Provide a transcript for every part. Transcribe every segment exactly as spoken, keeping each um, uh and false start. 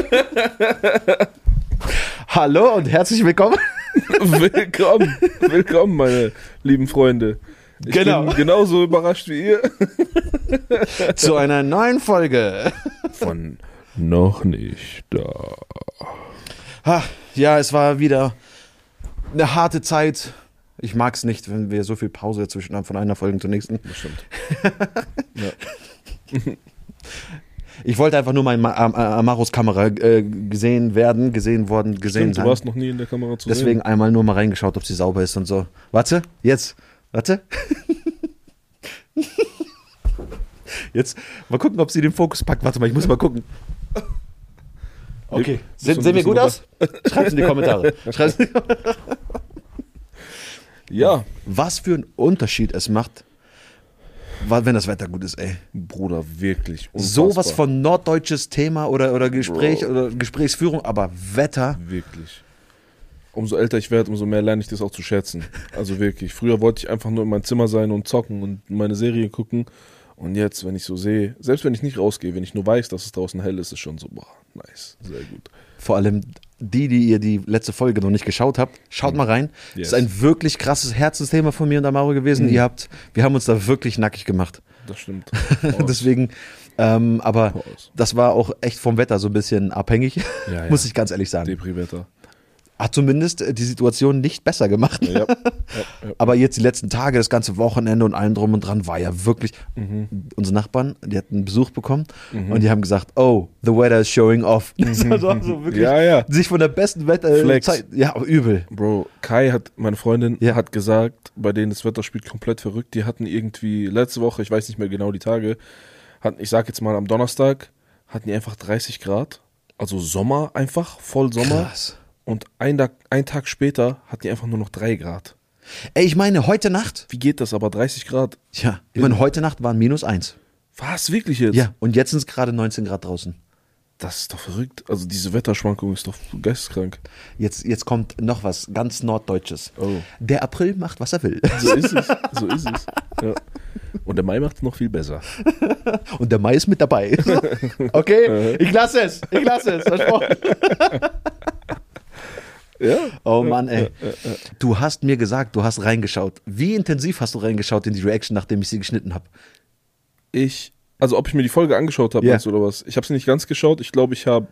Hallo und herzlich willkommen. Willkommen, willkommen, meine lieben Freunde. Ich genau. bin genauso überrascht wie ihr. Zu einer neuen Folge von Noch nicht da. Ha, ja, es war wieder eine harte Zeit. Ich mag es nicht, wenn wir so viel Pause dazwischen haben von einer Folge zur nächsten. Das stimmt. Ja. Ich wollte einfach nur mal in Am- Amaros Kamera äh, gesehen werden, gesehen worden, gesehen Stimmt, sein. du warst noch nie in der Kamera zu Deswegen sehen. einmal nur mal reingeschaut, ob sie sauber ist und so. Warte, jetzt. Warte. Jetzt mal gucken, ob sie den Fokus packt. Warte mal, ich muss mal gucken. Okay, sehen, sehen wir gut aus? Schreibt es in die Kommentare. Schreibt's in die Kommentare. Ja. Was für einen Unterschied es macht, wenn das Wetter gut ist, ey. Bruder, wirklich unfassbar. Sowas von norddeutsches Thema oder, oder Gespräch Bro. oder Gesprächsführung, aber Wetter. Wirklich. Umso älter ich werde, umso mehr lerne ich das auch zu schätzen. Also wirklich. Früher wollte ich einfach nur in meinem Zimmer sein und zocken und meine Serie gucken. Und jetzt, wenn ich so sehe, selbst wenn ich nicht rausgehe, wenn ich nur weiß, dass es draußen hell ist, ist es schon so, boah, nice, sehr gut. Vor allem die, die ihr die letzte Folge noch nicht geschaut habt, schaut mhm. mal rein. Yes. Das ist ein wirklich krasses Herzensthema von mir und Amaro gewesen. Mhm. Ihr habt, wir haben uns da wirklich nackig gemacht. Das stimmt. Deswegen, ähm, aber Pause. Das war auch echt vom Wetter so ein bisschen abhängig, ja, ja. muss ich ganz ehrlich sagen. Depri-Wetter. Hat zumindest die Situation nicht besser gemacht. Ja, ja, ja. Aber jetzt die letzten Tage, das ganze Wochenende und allem drum und dran war ja wirklich, mhm. unsere Nachbarn, die hatten Besuch bekommen mhm. und die haben gesagt, oh, the weather is showing off. Mhm. Das war so wirklich ja, ja. sich von der besten Wetterzeit, ja, übel. Bro, Kai hat, meine Freundin, ja. hat gesagt, bei denen das Wetter spielt komplett verrückt, die hatten irgendwie letzte Woche, ich weiß nicht mehr genau die Tage, hatten, ich sag jetzt mal am Donnerstag, hatten die einfach dreißig Grad, also Sommer einfach, voll Sommer. Krass. Und ein Tag, ein Tag später hatten die einfach nur noch drei Grad. Ey, ich meine, heute Nacht. Wie geht das aber? dreißig Grad? Ja, ich meine, heute Nacht waren minus eins. Was? Wirklich jetzt? Ja, und jetzt sind es gerade neunzehn Grad draußen. Das ist doch verrückt. Also diese Wetterschwankung ist doch geisteskrank. Jetzt, jetzt kommt noch was ganz Norddeutsches. Oh. Der April macht, was er will. So ist es. So ist es. Ja. Und der Mai macht es noch viel besser. Und der Mai ist mit dabei. Okay, ich lasse es. Ich lasse es. Versprochen. Ja. Oh Mann, ey. Ja, ja, ja. Du hast mir gesagt, du hast reingeschaut. Wie intensiv hast du reingeschaut in die Reaction, nachdem ich sie geschnitten habe? Ich, also ob ich mir die Folge angeschaut habe, yeah. meinst du, oder was? Ich habe sie nicht ganz geschaut. Ich glaube, ich habe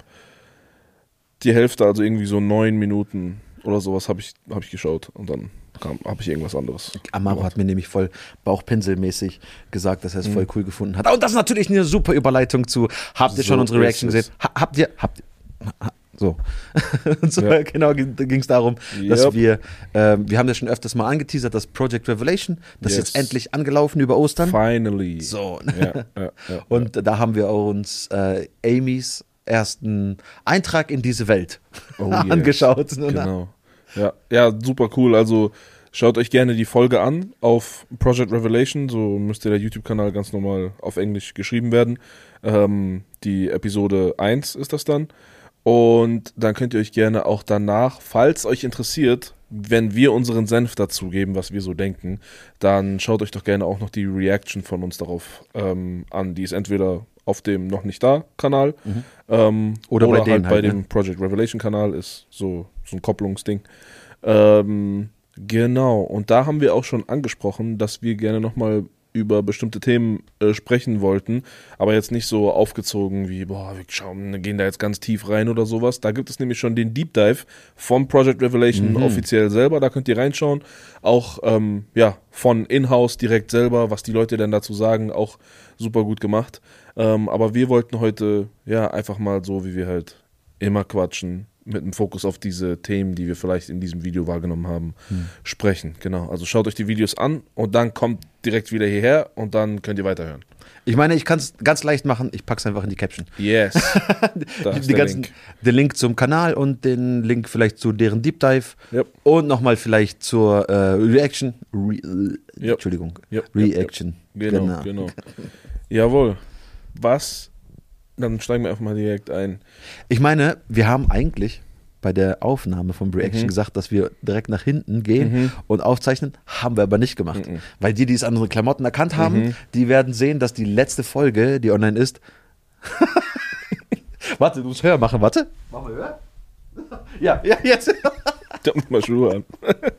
die Hälfte, also irgendwie so neun Minuten oder sowas habe ich, hab ich geschaut. Und dann habe ich irgendwas anderes Amaro gemacht. hat mir nämlich voll bauchpinselmäßig gesagt, dass er es mhm. voll cool gefunden hat. Und das ist natürlich eine super Überleitung zu, habt ihr so schon unsere Reaction gesehen? Ha, habt ihr, habt ihr, ha, so. Und so ja. Genau, da ging es darum, yep. dass wir, äh, wir haben das schon öfters mal angeteasert, das Project Revelation, das yes. ist jetzt endlich angelaufen über Ostern. Finally. So. Ja, ja, ja, und ja. da haben wir uns äh, Amys ersten Eintrag in diese Welt oh, angeschaut. Yes. Genau. Ja, ja, super cool. Also schaut euch gerne die Folge an auf Project Revelation, so müsste der YouTube-Kanal ganz normal auf Englisch geschrieben werden. Ähm, die Episode eins ist das dann. Und dann könnt ihr euch gerne auch danach, falls euch interessiert, wenn wir unseren Senf dazu geben, was wir so denken, dann schaut euch doch gerne auch noch die Reaction von uns darauf ähm, an. Die ist entweder auf dem Noch nicht da Kanal mhm. ähm, oder, oder bei, halt bei halt, dem ne? Project Revelation Kanal, ist so, so ein Kopplungsding. Ähm, genau, und da haben wir auch schon angesprochen, dass wir gerne nochmal über bestimmte Themen äh, sprechen wollten, aber jetzt nicht so aufgezogen wie, boah, wir schauen, gehen da jetzt ganz tief rein oder sowas. Da gibt es nämlich schon den Deep Dive vom Project Revelation mhm. offiziell selber, da könnt ihr reinschauen. Auch ähm, ja, von In-House direkt selber, was die Leute denn dazu sagen, auch super gut gemacht. Ähm, aber wir wollten heute ja einfach mal so, wie wir halt immer quatschen, mit dem Fokus auf diese Themen, die wir vielleicht in diesem Video wahrgenommen haben, hm. sprechen. Genau, also schaut euch die Videos an und dann kommt direkt wieder hierher und dann könnt ihr weiterhören. Ich meine, ich kann es ganz leicht machen, ich pack's einfach in die Caption. Yes. Da die, die ganzen, Link. Den Link zum Kanal und den Link vielleicht zu deren Deep Dive yep. und nochmal vielleicht zur äh, Reaction. Re, yep. Entschuldigung. Yep. Reaction. Yep. Genau, genau. genau. Jawohl. Was? Dann steigen wir einfach mal direkt ein. Ich meine, wir haben eigentlich bei der Aufnahme vom Reaction mhm. gesagt, dass wir direkt nach hinten gehen mhm. und aufzeichnen, haben wir aber nicht gemacht. Mhm. Weil die, die es an unseren Klamotten erkannt haben, mhm. die werden sehen, dass die letzte Folge, die online ist, Warte, du musst höher machen, warte. Machen wir höher? Ja, ja, jetzt. Ich hab mal Schuhe an.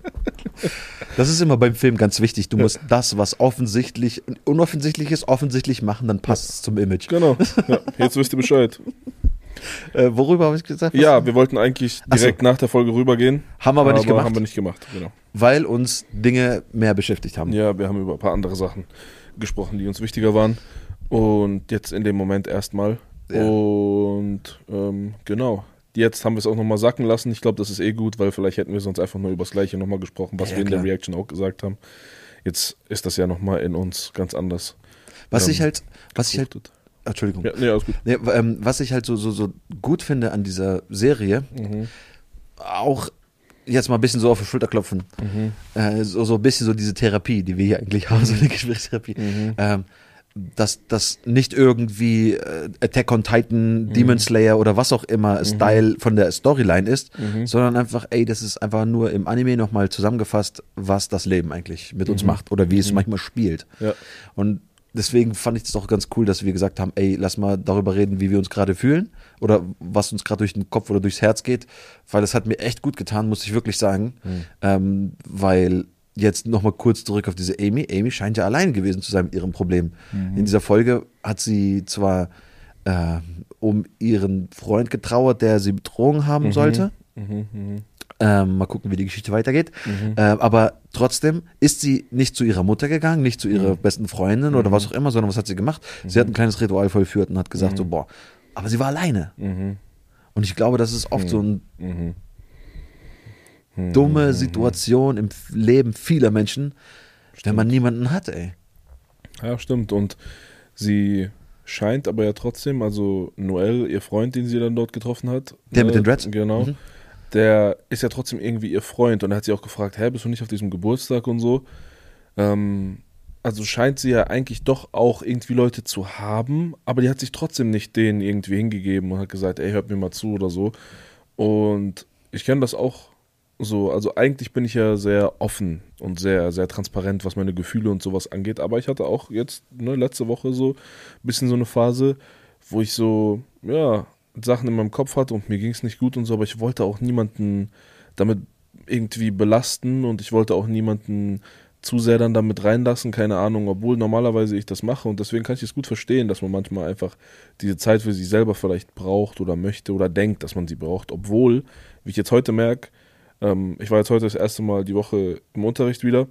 Das ist immer beim Film ganz wichtig. Du musst das, was offensichtlich, unoffensichtlich ist, offensichtlich machen, dann passt es zum Image. Genau. Ja, jetzt wisst ihr Bescheid. Äh, worüber habe ich gesagt? Was Ja, wir wollten eigentlich direkt so. nach der Folge rübergehen. Haben wir aber nicht gemacht. Haben wir nicht gemacht, genau. Weil uns Dinge mehr beschäftigt haben. Ja, wir haben über ein paar andere Sachen gesprochen, die uns wichtiger waren. Und jetzt in dem Moment erstmal. Ja. Und ähm, genau. Jetzt haben wir es auch nochmal sacken lassen. Ich glaube, das ist eh gut, weil vielleicht hätten wir sonst einfach nur über das Gleiche nochmal gesprochen, was Ja, wir in klar. der Reaction auch gesagt haben. Jetzt ist das ja nochmal in uns ganz anders. Was ähm, ich halt, was ich halt, gefruchtet. Entschuldigung. Ja, nee, alles gut. Nee, ähm, was ich halt so, so, so gut finde an dieser Serie, Mhm. auch jetzt mal ein bisschen so auf die Schulter klopfen, Mhm. äh, so, so ein bisschen so diese Therapie, die wir hier eigentlich haben, so eine Gesprächstherapie, Mhm. ähm, dass das nicht irgendwie äh, Attack on Titan, Demon Slayer oder was auch immer Style von der Storyline ist, Mhm. sondern einfach, ey, das ist einfach nur im Anime nochmal zusammengefasst, was das Leben eigentlich mit uns Mhm. macht oder wie es Mhm. manchmal spielt. Ja. Und deswegen fand ich es auch ganz cool, dass wir gesagt haben, ey, lass mal darüber reden, wie wir uns gerade fühlen oder was uns gerade durch den Kopf oder durchs Herz geht, weil das hat mir echt gut getan, muss ich wirklich sagen, Mhm. ähm, weil jetzt nochmal kurz zurück auf diese Amy. Amy scheint ja allein gewesen zu sein mit ihrem Problem. Mhm. In dieser Folge hat sie zwar äh, um ihren Freund getrauert, der sie betrogen haben Mhm. sollte. Mhm. Mhm. Ähm, mal gucken, wie die Geschichte weitergeht. Mhm. Äh, aber trotzdem ist sie nicht zu ihrer Mutter gegangen, nicht zu ihrer Mhm. besten Freundin oder Mhm. was auch immer, sondern was hat sie gemacht? Sie hat ein kleines Ritual vollführt und hat gesagt Mhm. so, boah, aber sie war alleine. Mhm. Und ich glaube, das ist oft so eine Mhm. Mhm. dumme Situation im Leben vieler Menschen, wenn man niemanden hat, ey. Ja, stimmt. Und sie scheint aber ja trotzdem, also Noel, ihr Freund, den sie dann dort getroffen hat. Der mit ne, den Dreads? Genau. Mhm. Der ist ja trotzdem irgendwie ihr Freund. Und er hat sie auch gefragt, hä, bist du nicht auf diesem Geburtstag und so? Ähm, also scheint sie ja eigentlich doch auch irgendwie Leute zu haben, aber die hat sich trotzdem nicht denen irgendwie hingegeben und hat gesagt, ey, hört mir mal zu oder so. Und ich kenne das auch so, also eigentlich bin ich ja sehr offen und sehr, sehr transparent, was meine Gefühle und sowas angeht, aber ich hatte auch jetzt, ne, letzte Woche so ein bisschen so eine Phase, wo ich so, ja, Sachen in meinem Kopf hatte und mir ging es nicht gut und so, aber ich wollte auch niemanden damit irgendwie belasten und ich wollte auch niemanden zu sehr dann damit reinlassen, keine Ahnung, obwohl normalerweise ich das mache und deswegen kann ich es gut verstehen, dass man manchmal einfach diese Zeit für sich selber vielleicht braucht oder möchte oder denkt, dass man sie braucht, obwohl, wie ich jetzt heute merke, ähm, ich war jetzt heute das erste Mal die Woche im Unterricht wieder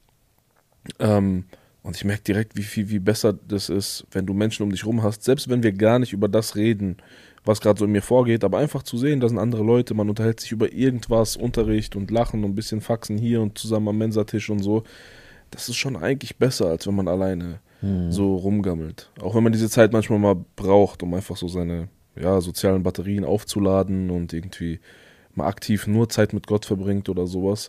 ähm, und ich merke direkt, wie viel, wie besser das ist, wenn du Menschen um dich rum hast, selbst wenn wir gar nicht über das reden, was gerade so in mir vorgeht, aber einfach zu sehen, da sind andere Leute, man unterhält sich über irgendwas, Unterricht und Lachen und ein bisschen Faxen hier und zusammen am Mensatisch und so, das ist schon eigentlich besser, als wenn man alleine Hm. so rumgammelt. Auch wenn man diese Zeit manchmal mal braucht, um einfach so seine ja, sozialen Batterien aufzuladen und irgendwie mal aktiv nur Zeit mit Gott verbringt oder sowas.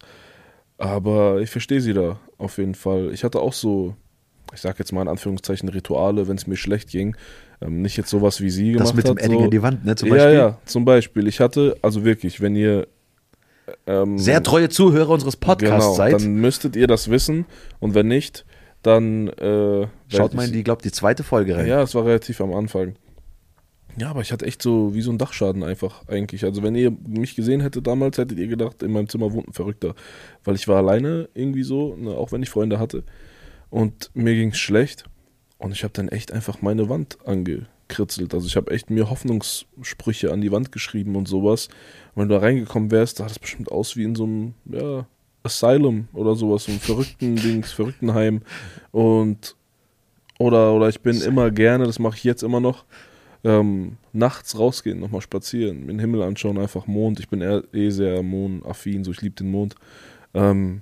Aber ich verstehe sie da auf jeden Fall. Ich hatte auch so, ich sag jetzt mal in Anführungszeichen Rituale, wenn es mir schlecht ging. Ähm, nicht jetzt sowas wie sie gemacht Das mit dem hat. Edding so. in die Wand, ne, zum ja, Beispiel. ja, zum Beispiel. Ich hatte, also wirklich, wenn ihr ähm, Sehr treue Zuhörer unseres Podcasts genau, seid. dann müsstet ihr das wissen. Und wenn nicht, dann äh, Schaut werd mal ich- in die, glaub die zweite Folge rein. ja, es war relativ am Anfang. Ja, aber ich hatte echt so wie so einen Dachschaden einfach eigentlich. Also wenn ihr mich gesehen hättet damals, hättet ihr gedacht, in meinem Zimmer wohnt ein Verrückter. Weil ich war alleine irgendwie so, ne, auch wenn ich Freunde hatte. Und mir ging es schlecht. Und ich habe dann echt einfach meine Wand angekritzelt. Also ich habe echt mir Hoffnungssprüche an die Wand geschrieben und sowas. Und wenn du da reingekommen wärst, sah das bestimmt aus wie in so einem, ja, Asylum oder sowas, so einem verrückten Dings, Verrücktenheim. Und oder, oder ich bin immer gerne, das mache ich jetzt immer noch, ähm, nachts rausgehen, nochmal spazieren, den Himmel anschauen, einfach Mond. Ich bin eher, eh sehr mondaffin, so ich liebe den Mond. Ähm,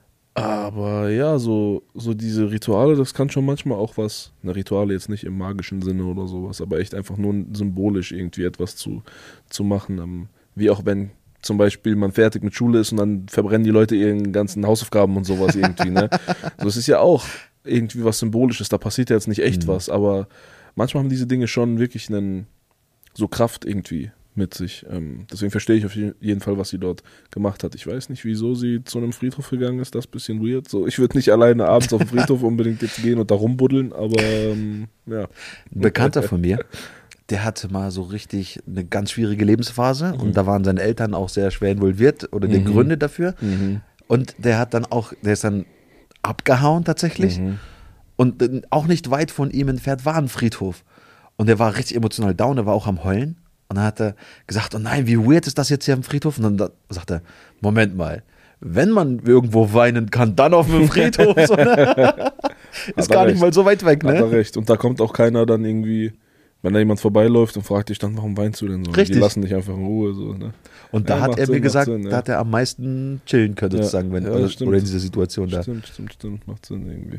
aber ja, so, so diese Rituale, das kann schon manchmal auch was, eine Rituale jetzt nicht im magischen Sinne oder sowas, aber echt einfach nur symbolisch irgendwie etwas zu, zu machen. Ähm, wie auch wenn zum Beispiel man fertig mit Schule ist und dann verbrennen die Leute ihren ganzen Hausaufgaben und sowas irgendwie, ne? So, es ist ja auch irgendwie was Symbolisches, da passiert ja jetzt nicht echt Mhm. was, aber manchmal haben diese Dinge schon wirklich einen, so Kraft irgendwie mit sich. Ähm, deswegen verstehe ich auf jeden Fall, was sie dort gemacht hat. Ich weiß nicht, wieso sie zu einem Friedhof gegangen ist, das ist ein bisschen weird. So, ich würde nicht alleine abends auf den Friedhof unbedingt jetzt gehen und da rumbuddeln, aber ähm, ja. Ein Bekannter von mir, der hatte mal so richtig eine ganz schwierige Lebensphase Mhm. und da waren seine Eltern auch sehr schwer involviert oder die Mhm. Gründe dafür. Mhm. Und der hat dann auch, der ist dann abgehauen tatsächlich. Mhm. Und äh, auch nicht weit von ihm entfernt war ein Friedhof. Und der war richtig emotional down, der war auch am Heulen. Und dann hat er gesagt, oh nein, wie weird ist das jetzt hier am Friedhof? Und dann da, sagt er, Moment mal, wenn man irgendwo weinen kann, dann auf dem Friedhof. So, ne? Ist gar recht. nicht mal so weit weg, Hat er ne? recht. Und da kommt auch keiner dann irgendwie, wenn da jemand vorbeiläuft und fragt dich dann, warum weinst du denn so? Richtig. Die lassen dich einfach in Ruhe. So, ne? Und da Ja, hat macht er Sinn, mir macht gesagt, Sinn, ja. da hat er am meisten chillen können, Ja. sozusagen, wenn, Ja, oder, stimmt. oder in dieser Situation da. Stimmt, stimmt, stimmt. Macht Sinn irgendwie.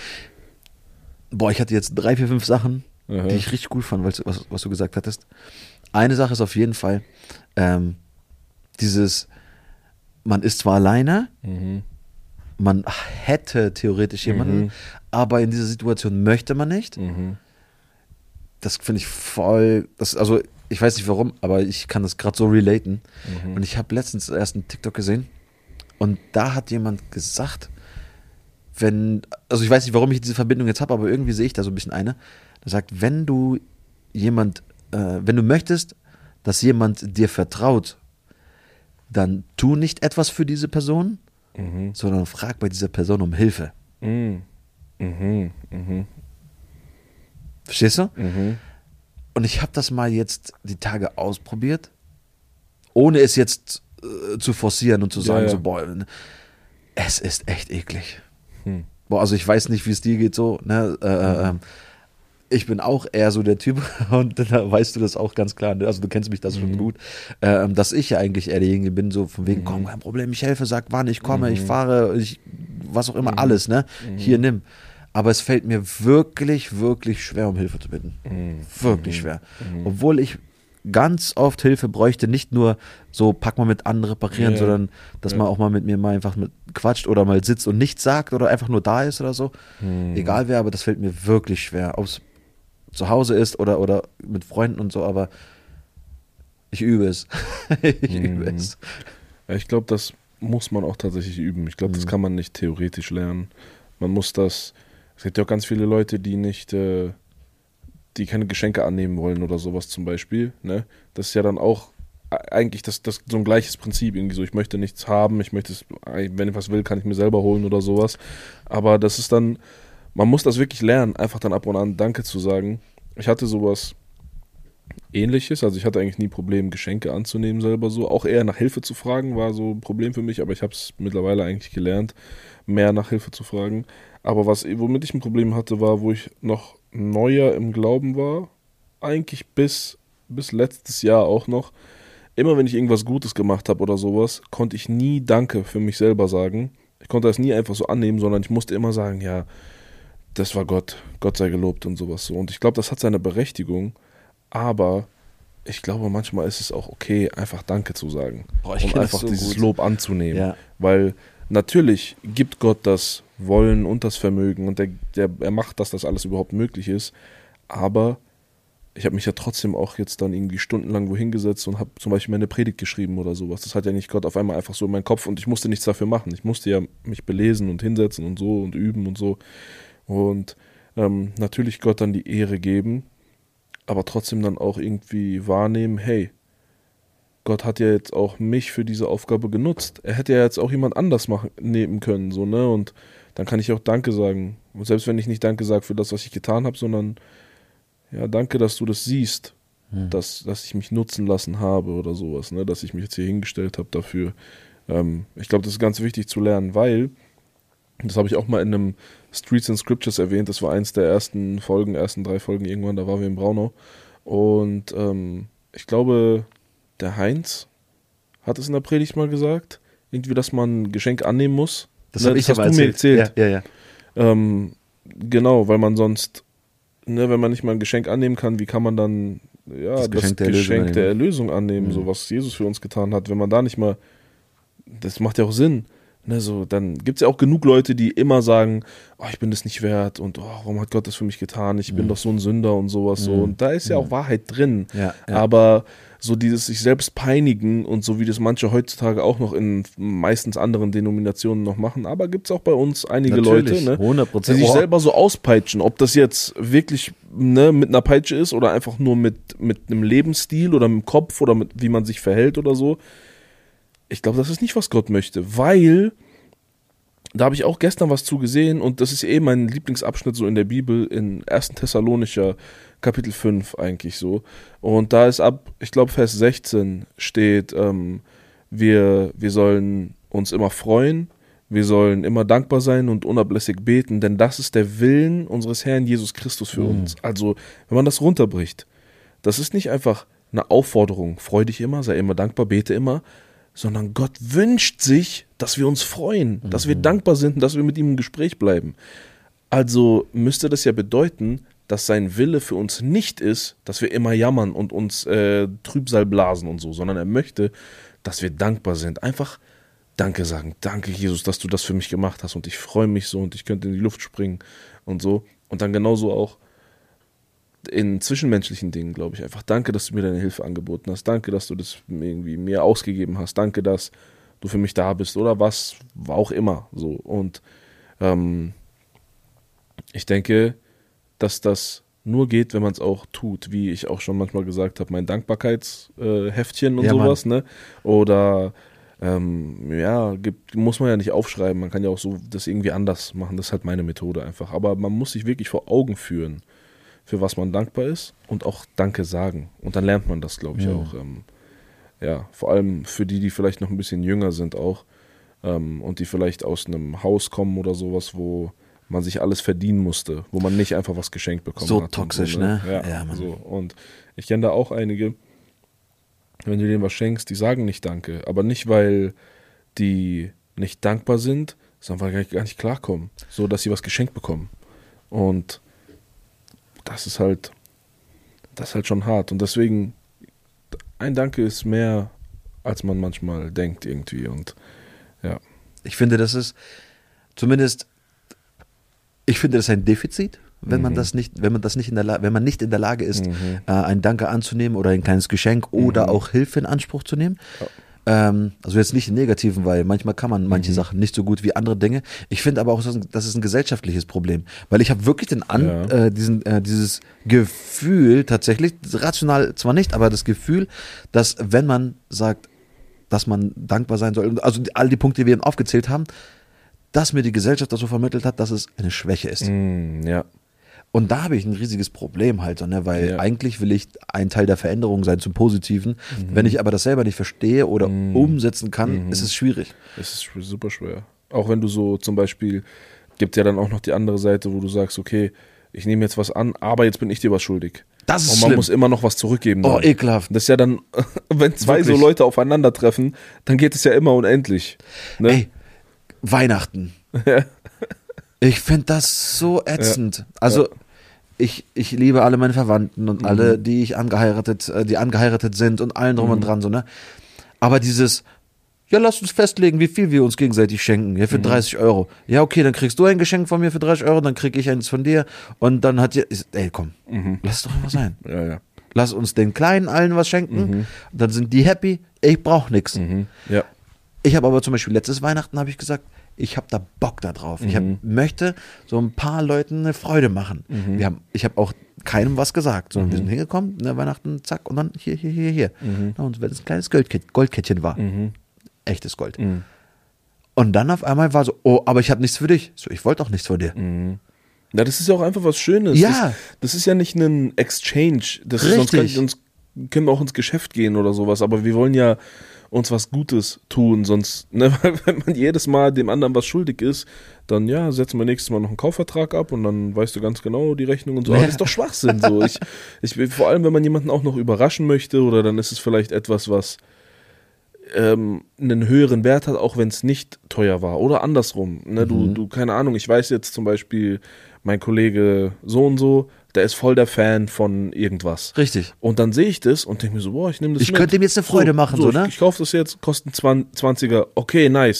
Boah, ich hatte jetzt drei, vier, fünf Sachen, Aha. die ich richtig gut fand, was, was, was du gesagt hattest. Eine Sache ist auf jeden Fall, ähm, dieses, man ist zwar alleine, Mhm. man hätte theoretisch jemanden, Mhm. aber in dieser Situation möchte man nicht. Mhm. Das finde ich voll, das, also ich weiß nicht warum, aber ich kann das gerade so relaten. Mhm. Und ich habe letztens erst einen TikTok gesehen und da hat jemand gesagt, wenn, also ich weiß nicht, warum ich diese Verbindung jetzt habe, aber irgendwie sehe ich da so ein bisschen eine. Der sagt, wenn du jemand, äh, wenn du möchtest, dass jemand dir vertraut, dann tu nicht etwas für diese Person, Mhm. sondern frag bei dieser Person um Hilfe. Mhm. Mhm. Mhm. Verstehst du? Mhm. Und ich habe das mal jetzt die Tage ausprobiert, ohne es jetzt äh, zu forcieren und zu Ja, sagen, ja. so, boah, es ist echt eklig. Hm. Boah, also ich weiß nicht, wie es dir geht so, ne? Äh, äh, ähm, ich bin auch eher so der Typ und da weißt du das auch ganz klar, ne? Also du kennst mich das schon Mhm. gut, ähm, dass ich ja eigentlich eher derjenige bin, so von wegen, Mhm. komm, kein Problem, ich helfe, sag wann, ich komme, Mhm. ich fahre, ich, was auch immer, Mhm. alles, ne? Mhm. Hier, nimm. Aber es fällt mir wirklich, wirklich schwer, um Hilfe zu bitten. Mhm. Wirklich Mhm. schwer. Mhm. Obwohl ich ganz oft Hilfe bräuchte, nicht nur so, pack mal mit an, reparieren, Ja. sondern dass Ja. man auch mal mit mir mal einfach mit quatscht oder mal sitzt und nichts sagt oder einfach nur da ist oder so. Mhm. Egal wer, aber das fällt mir wirklich schwer. Ob es zu Hause ist oder, oder mit Freunden und so, aber ich übe es. ich Mhm. übe es. Ja, ich glaube, das muss man auch tatsächlich üben. Ich glaube, das Mhm. kann man nicht theoretisch lernen. Man muss das. Es gibt ja auch ganz viele Leute, die nicht, äh, die keine Geschenke annehmen wollen oder sowas zum Beispiel. Ne? Das ist ja dann auch e- eigentlich das, das so ein gleiches Prinzip irgendwie so. Ich möchte nichts haben, ich möchte es, wenn ich was will, kann ich mir selber holen oder sowas. Aber das ist dann, man muss das wirklich lernen, einfach dann ab und an Danke zu sagen. Ich hatte sowas Ähnliches, also ich hatte eigentlich nie Problem, Geschenke anzunehmen selber so. Auch eher nach Hilfe zu fragen war so ein Problem für mich, aber ich habe es mittlerweile eigentlich gelernt, mehr nach Hilfe zu fragen. Aber was, womit ich ein Problem hatte, war, wo ich noch neuer im Glauben war, eigentlich bis, bis letztes Jahr auch noch. Immer wenn ich irgendwas Gutes gemacht habe oder sowas, konnte ich nie Danke für mich selber sagen. Ich konnte das nie einfach so annehmen, sondern ich musste immer sagen, ja, das war Gott, Gott sei gelobt und sowas so. Und ich glaube, das hat seine Berechtigung, aber ich glaube, manchmal ist es auch okay, einfach Danke zu sagen. Boah, ich und kenn einfach das so dieses gut. Lob anzunehmen. Ja. Weil natürlich gibt Gott das Wollen und das Vermögen und der, der, er macht, dass das alles überhaupt möglich ist. Aber ich habe mich ja trotzdem auch jetzt dann irgendwie stundenlang wohin gesetzt und habe zum Beispiel meine Predigt geschrieben oder sowas. Das hat ja nicht Gott auf einmal einfach so in meinen Kopf und ich musste nichts dafür machen. Ich musste ja mich belesen und hinsetzen und so und üben und so. Und ähm, natürlich Gott dann die Ehre geben, aber trotzdem dann auch irgendwie wahrnehmen, hey, Gott hat ja jetzt auch mich für diese Aufgabe genutzt. Er hätte ja jetzt auch jemand anders machen, nehmen können, so, ne? Und dann kann ich auch Danke sagen. Und selbst wenn ich nicht Danke sage für das, was ich getan habe, sondern ja, danke, dass du das siehst, Hm. dass, dass ich mich nutzen lassen habe oder sowas, ne? Dass ich mich jetzt hier hingestellt habe dafür. Ähm, ich glaube, das ist ganz wichtig zu lernen, weil, das habe ich auch mal in einem Streets and Scriptures erwähnt, das war eins der ersten Folgen, ersten drei Folgen irgendwann, da waren wir in Braunau. Und ähm, ich glaube, der Heinz hat es in der Predigt mal gesagt, irgendwie, dass man ein Geschenk annehmen muss. Das Ne, habe ich hast aber du mir erzählt. erzählt. Ja, ja, ja. Ähm, genau, weil man sonst, ne, wenn man nicht mal ein Geschenk annehmen kann, wie kann man dann ja, Das das, Geschenk der Geschenk Erlösung der annehmen. Erlösung annehmen, Mhm. so was Jesus für uns getan hat, wenn man da nicht mal, das macht ja auch Sinn, Ne, so, dann gibt es ja auch genug Leute, die immer sagen, oh, ich bin das nicht wert und oh, warum hat Gott das für mich getan? Ich bin mhm. doch so ein Sünder und sowas. Mhm. so. Und da ist ja auch Wahrheit drin. Ja, ja. Aber so dieses sich selbst peinigen und so wie das manche heutzutage auch noch in meistens anderen Denominationen noch machen, aber gibt es auch bei uns einige Natürlich, Leute, ne, hundert Prozent. die sich oh. selber so auspeitschen, ob das jetzt wirklich ne, mit einer Peitsche ist oder einfach nur mit, mit einem Lebensstil oder mit dem Kopf oder mit wie man sich verhält oder so. Ich glaube, das ist nicht, was Gott möchte, weil da habe ich auch gestern was zu gesehen und das ist eh mein Lieblingsabschnitt so in der Bibel, in ersten Thessalonicher Kapitel fünf eigentlich so. Und da ist ab, ich glaube Vers sechzehn steht, ähm, wir, wir sollen uns immer freuen, wir sollen immer dankbar sein und unablässig beten, denn das ist der Willen unseres Herrn Jesus Christus für mhm. uns. Also, wenn man das runterbricht, das ist nicht einfach eine Aufforderung, freu dich immer, sei immer dankbar, bete immer, sondern Gott wünscht sich, dass wir uns freuen, mhm. dass wir dankbar sind und dass wir mit ihm im Gespräch bleiben. Also müsste das ja bedeuten, dass sein Wille für uns nicht ist, dass wir immer jammern und uns äh, Trübsal blasen und so, sondern er möchte, dass wir dankbar sind. Einfach Danke sagen. Danke, Jesus, dass du das für mich gemacht hast und ich freue mich so und ich könnte in die Luft springen und so. Und dann genauso auch in zwischenmenschlichen Dingen, glaube ich, einfach danke, dass du mir deine Hilfe angeboten hast, danke, dass du das irgendwie mir ausgegeben hast, danke, dass du für mich da bist oder was auch immer so. Und ähm, ich denke, dass das nur geht, wenn man es auch tut, wie ich auch schon manchmal gesagt habe, mein Dankbarkeitsheftchen äh, und ja, sowas, Mann. ne? Oder ähm, ja, gibt, muss man ja nicht aufschreiben, man kann ja auch so das irgendwie anders machen, das ist halt meine Methode einfach. Aber man muss sich wirklich vor Augen führen, für was man dankbar ist und auch Danke sagen. Und dann lernt man das, glaube ich, ja. auch. Ähm, ja, vor allem für die, die vielleicht noch ein bisschen jünger sind auch ähm, und die vielleicht aus einem Haus kommen oder sowas, wo man sich alles verdienen musste, wo man nicht einfach was geschenkt bekommen so hat. Toxisch, so, ne? ne? Ja, ja Mann. So. Und ich kenne da auch einige, wenn du denen was schenkst, die sagen nicht Danke, aber nicht, weil die nicht dankbar sind, sondern weil die gar nicht klarkommen, so dass sie was geschenkt bekommen. Und das ist halt, das ist halt schon hart. Und deswegen, ein Danke ist mehr, als man manchmal denkt irgendwie. Und ja. Ich finde, das ist zumindest, ich finde, das ist ein Defizit, wenn mhm. man das nicht, wenn man das nicht in der Lage, wenn man nicht in der Lage ist, mhm. äh, ein Danke anzunehmen oder ein kleines Geschenk mhm. oder auch Hilfe in Anspruch zu nehmen. Ja. Ähm, also jetzt nicht im Negativen, weil manchmal kann man manche mhm. Sachen nicht so gut wie andere Dinge. Ich finde aber auch, das ist ein gesellschaftliches Problem, weil ich habe wirklich den An, ja. äh, diesen, äh, dieses Gefühl tatsächlich, rational zwar nicht, aber das Gefühl, dass wenn man sagt, dass man dankbar sein soll, also die, all die Punkte, die wir eben aufgezählt haben, dass mir die Gesellschaft das so vermittelt hat, dass es eine Schwäche ist. Mm, ja. Und da habe ich ein riesiges Problem halt, so, ne? Weil ja. eigentlich will ich ein Teil der Veränderung sein zum Positiven. Mhm. Wenn ich aber das selber nicht verstehe oder mhm. umsetzen kann, mhm. ist es schwierig. Es ist super schwer. Auch wenn du so zum Beispiel, gibt ja dann auch noch die andere Seite, wo du sagst, okay, ich nehme jetzt was an, aber jetzt bin ich dir was schuldig. Das ist Und man schlimm. muss immer noch was zurückgeben. Oh, dann. ekelhaft. Das ist ja dann, wenn zwei Wirklich? so Leute aufeinandertreffen, dann geht es ja immer unendlich. Ne? Ey, Weihnachten. Ich finde das so ätzend. Ja. Also ja. ich, ich liebe alle meine Verwandten und mhm. alle, die ich angeheiratet, die angeheiratet sind und allen drum mhm. und dran, so, ne? Aber dieses, ja, lass uns festlegen, wie viel wir uns gegenseitig schenken. Ja, für mhm. dreißig Euro. Ja, okay, dann kriegst du ein Geschenk von mir für dreißig Euro, dann krieg ich eins von dir und dann hat ihr, ey, komm, mhm. lass es doch einfach sein. Ja, ja. Lass uns den Kleinen allen was schenken, mhm. dann sind die happy, ich brauch nichts. Mhm. Ja. Ich habe aber zum Beispiel letztes Weihnachten habe ich gesagt, ich habe da Bock da drauf. Mhm. Ich hab, möchte so ein paar Leuten eine Freude machen. Mhm. Wir haben, ich habe auch keinem was gesagt, sondern mhm. wir sind hingekommen, ne, Weihnachten, zack, und dann hier, hier, hier, hier. Mhm. Na, und wenn es ein kleines Goldkett, Goldkettchen war, mhm. echtes Gold. Mhm. Und dann auf einmal war so, oh, aber ich habe nichts für dich. So, ich wollte auch nichts von dir. Mhm. Ja, das ist ja auch einfach was Schönes. Ja. Das, das ist ja nicht ein Exchange. Das ist, sonst kann, sonst können wir auch ins Geschäft gehen oder sowas, aber wir wollen ja uns was Gutes tun, sonst, ne, wenn man jedes Mal dem anderen was schuldig ist, dann ja, setzen wir nächstes Mal noch einen Kaufvertrag ab und dann weißt du ganz genau die Rechnung und so. Aber das ist doch Schwachsinn so. Ich, ich, vor allem, wenn man jemanden auch noch überraschen möchte oder dann ist es vielleicht etwas, was ähm, einen höheren Wert hat, auch wenn es nicht teuer war. Oder andersrum. Ne, mhm. du, du, keine Ahnung, ich weiß jetzt zum Beispiel, mein Kollege so und so, der ist voll der Fan von irgendwas. Richtig. Und dann sehe ich das und denke mir so, boah, ich nehme das Ich mit. könnte ihm jetzt eine Freude so, machen, so, so, ne? Ich, ich kaufe das jetzt, kostet zwanziger, okay, nice.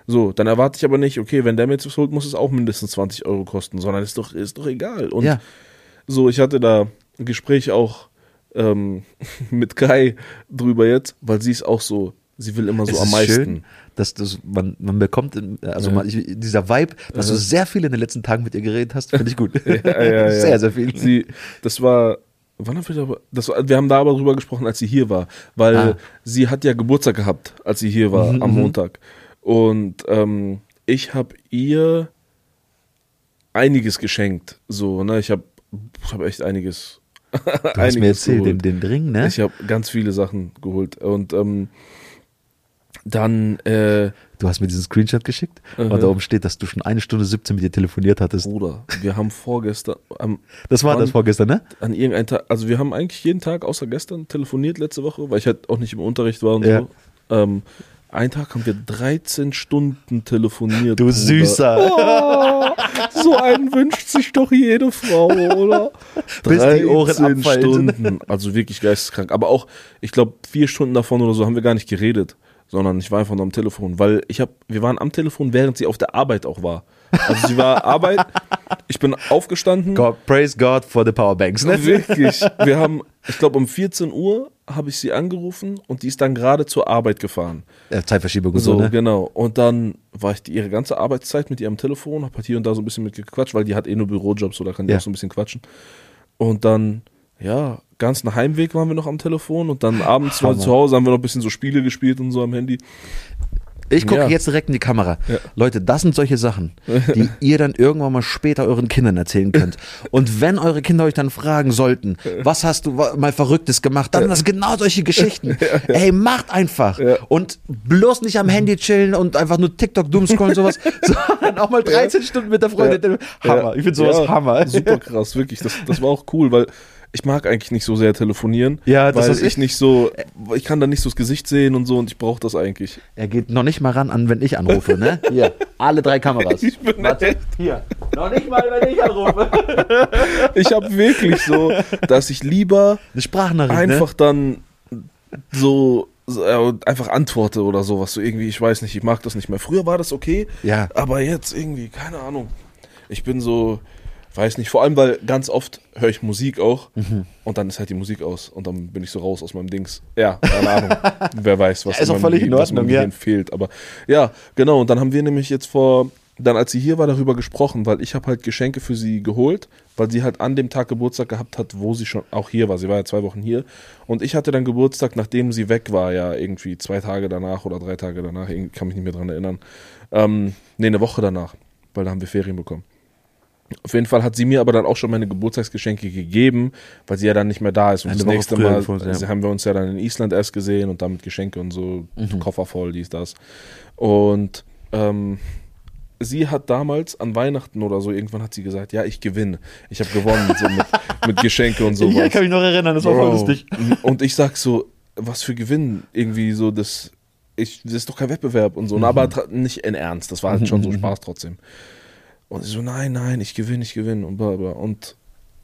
So, dann erwarte ich aber nicht, okay, wenn der mir jetzt was holt, muss es auch mindestens zwanzig Euro kosten, sondern ist doch, ist doch egal. Und Ja. so, ich hatte da ein Gespräch auch ähm, mit Kai drüber jetzt, weil sie ist auch so, sie will immer so Es am ist meisten. schön, dass das, man, man bekommt, also Ja. man, ich, dieser Vibe, dass Ja. du sehr viel in den letzten Tagen mit ihr geredet hast, finde ich gut. Ja, ja, ja. Sehr, sehr viel. Sie, das war, wann haben wir da, das war, wir haben da aber drüber gesprochen, als sie hier war, weil Ah. sie hat ja Geburtstag gehabt, als sie hier war, Mhm, am mhm. Montag. Und ähm, ich habe ihr einiges geschenkt, so, ne, ich habe ich hab echt einiges Du hast mir erzählt, den, geholt. den Ring, ne? Ich habe ganz viele Sachen geholt und ähm, dann äh, Du hast mir diesen Screenshot geschickt Mhm. und da oben steht, dass du schon eine Stunde siebzehn mit ihr telefoniert hattest. Bruder, wir haben vorgestern am, Das war wann- das vorgestern, ne? an irgendeinem Tag, also wir haben eigentlich jeden Tag außer gestern telefoniert letzte Woche, weil ich halt auch nicht im Unterricht war und Ja. so. Ähm, einen Tag haben wir dreizehn Stunden telefoniert. Du Bruder. Süßer. Oh, so einen wünscht sich doch jede Frau, oder? Bis die Ohren dreizehn abfallen. Stunden, also wirklich geisteskrank. Aber auch, ich glaube, vier Stunden davon oder so haben wir gar nicht geredet, sondern ich war einfach nur am Telefon, weil ich habe, wir waren am Telefon, während sie auf der Arbeit auch war. Also sie war Arbeit, ich bin aufgestanden. God, praise God for the Powerbanks, ne? Wirklich. Wir haben, ich glaube, um vierzehn Uhr habe ich sie angerufen und die ist dann gerade zur Arbeit gefahren. Ja, Zeitverschiebung und So, so, ne? genau. Und dann war ich die, ihre ganze Arbeitszeit mit ihr am Telefon, hab halt hier und da so ein bisschen mit gequatscht, weil die hat eh nur Bürojobs, so da kann die Ja. auch so ein bisschen quatschen. Und dann, ja, ganz nach Heimweg waren wir noch am Telefon und dann abends war Hammer. zu Hause, haben wir noch ein bisschen so Spiele gespielt und so am Handy. Ich gucke Ja. jetzt direkt in die Kamera. Ja. Leute, das sind solche Sachen, die ihr dann irgendwann mal später euren Kindern erzählen könnt. Und wenn eure Kinder euch dann fragen sollten, was hast du wa- mal Verrücktes gemacht, dann sind das genau solche Geschichten. Ey, macht einfach. Ja. Und bloß nicht am Handy chillen und einfach nur TikTok doomscrollen sowas, sondern auch mal dreizehn Stunden mit der Freundin. Hammer. Ja. Ich finde sowas Ja, Hammer. Super krass, wirklich. Das, das war auch cool, weil ich mag eigentlich nicht so sehr telefonieren. Ja, das weil ist ich echt- nicht so, ich kann da nicht so das Gesicht sehen und so und ich brauche das eigentlich. Er geht noch nicht mal ran an, wenn ich anrufe, ne? Hier, alle drei Kameras. Ich bin Warte, echt- hier. Noch nicht mal, wenn ich anrufe. Ich habe wirklich so, dass ich lieber Eine Sprachnachricht, einfach dann so, so äh, einfach antworte oder sowas. So irgendwie, ich weiß nicht, ich mag das nicht mehr. Früher war das okay, Ja. aber jetzt irgendwie, keine Ahnung. Ich bin so, weiß nicht, vor allem, weil ganz oft höre ich Musik auch Mhm. und dann ist halt die Musik aus und dann bin ich so raus aus meinem Dings. Ja, keine Ahnung. Wer weiß, was Ja, ist auch meinem völlig in Gehirn- was meinem Ordnung, ja. Gehirn fehlt. Aber ja, genau. Und dann haben wir nämlich jetzt vor, dann als sie hier war, darüber gesprochen, weil ich habe halt Geschenke für sie geholt, weil sie halt an dem Tag Geburtstag gehabt hat, wo sie schon auch hier war. Sie war ja zwei Wochen hier und ich hatte dann Geburtstag, nachdem sie weg war, ja irgendwie zwei Tage danach oder drei Tage danach, ich kann mich nicht mehr dran erinnern. Ähm, nee, eine Woche danach, weil da haben wir Ferien bekommen. Auf jeden Fall hat sie mir aber dann auch schon meine Geburtstagsgeschenke gegeben, weil sie ja dann nicht mehr da ist. Und Eine das Woche nächste früher Mal bevor sie- ja. also haben wir uns ja dann in Island erst gesehen und damit Geschenke und so, Mhm. Koffer voll, dies, das. Und ähm, sie hat damals an Weihnachten oder so, irgendwann hat sie gesagt, ja, ich gewinne. Ich habe gewonnen, so mit, mit Geschenke und sowas. Ja, kann mich noch erinnern, das war voll Bro. lustig. Und ich sag so, was für Gewinn? Irgendwie so, das, ich, das ist doch kein Wettbewerb und so. Mhm. Aber tra- nicht in Ernst, das war halt schon so Spaß trotzdem. Und sie so, nein, nein, ich gewinne, ich gewinne und bla bla. Und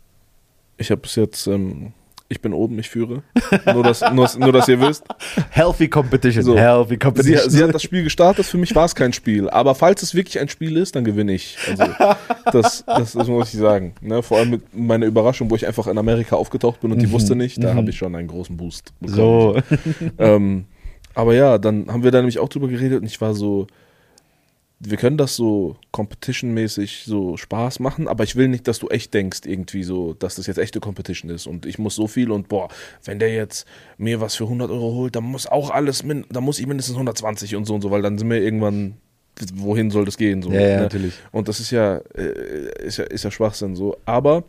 ich habe bis jetzt, ähm, ich bin oben, ich führe. Nur, dass, nur, nur, dass ihr wisst. Healthy Competition, So. healthy Sie, Competition. sie hat das Spiel gestartet, für mich war es kein Spiel. Aber falls es wirklich ein Spiel ist, dann gewinne ich. Also, das, das, das muss ich sagen. Ne? Vor allem mit meiner Überraschung, wo ich einfach in Amerika aufgetaucht bin und die wusste nicht, da habe ich schon einen großen Boost bekommen. so. Ähm, aber ja, dann haben wir da nämlich auch drüber geredet und ich war so, wir können das so competition-mäßig so Spaß machen, aber ich will nicht, dass du echt denkst irgendwie so, dass das jetzt echte Competition ist und ich muss so viel und boah, wenn der jetzt mir was für hundert Euro holt, dann muss auch alles, min- dann muss ich mindestens hundertzwanzig und so und so, weil dann sind wir irgendwann, wohin soll das gehen? So, Ja, ja, ne? natürlich. Und das ist ja, äh, ist ja, ist ja Schwachsinn so, aber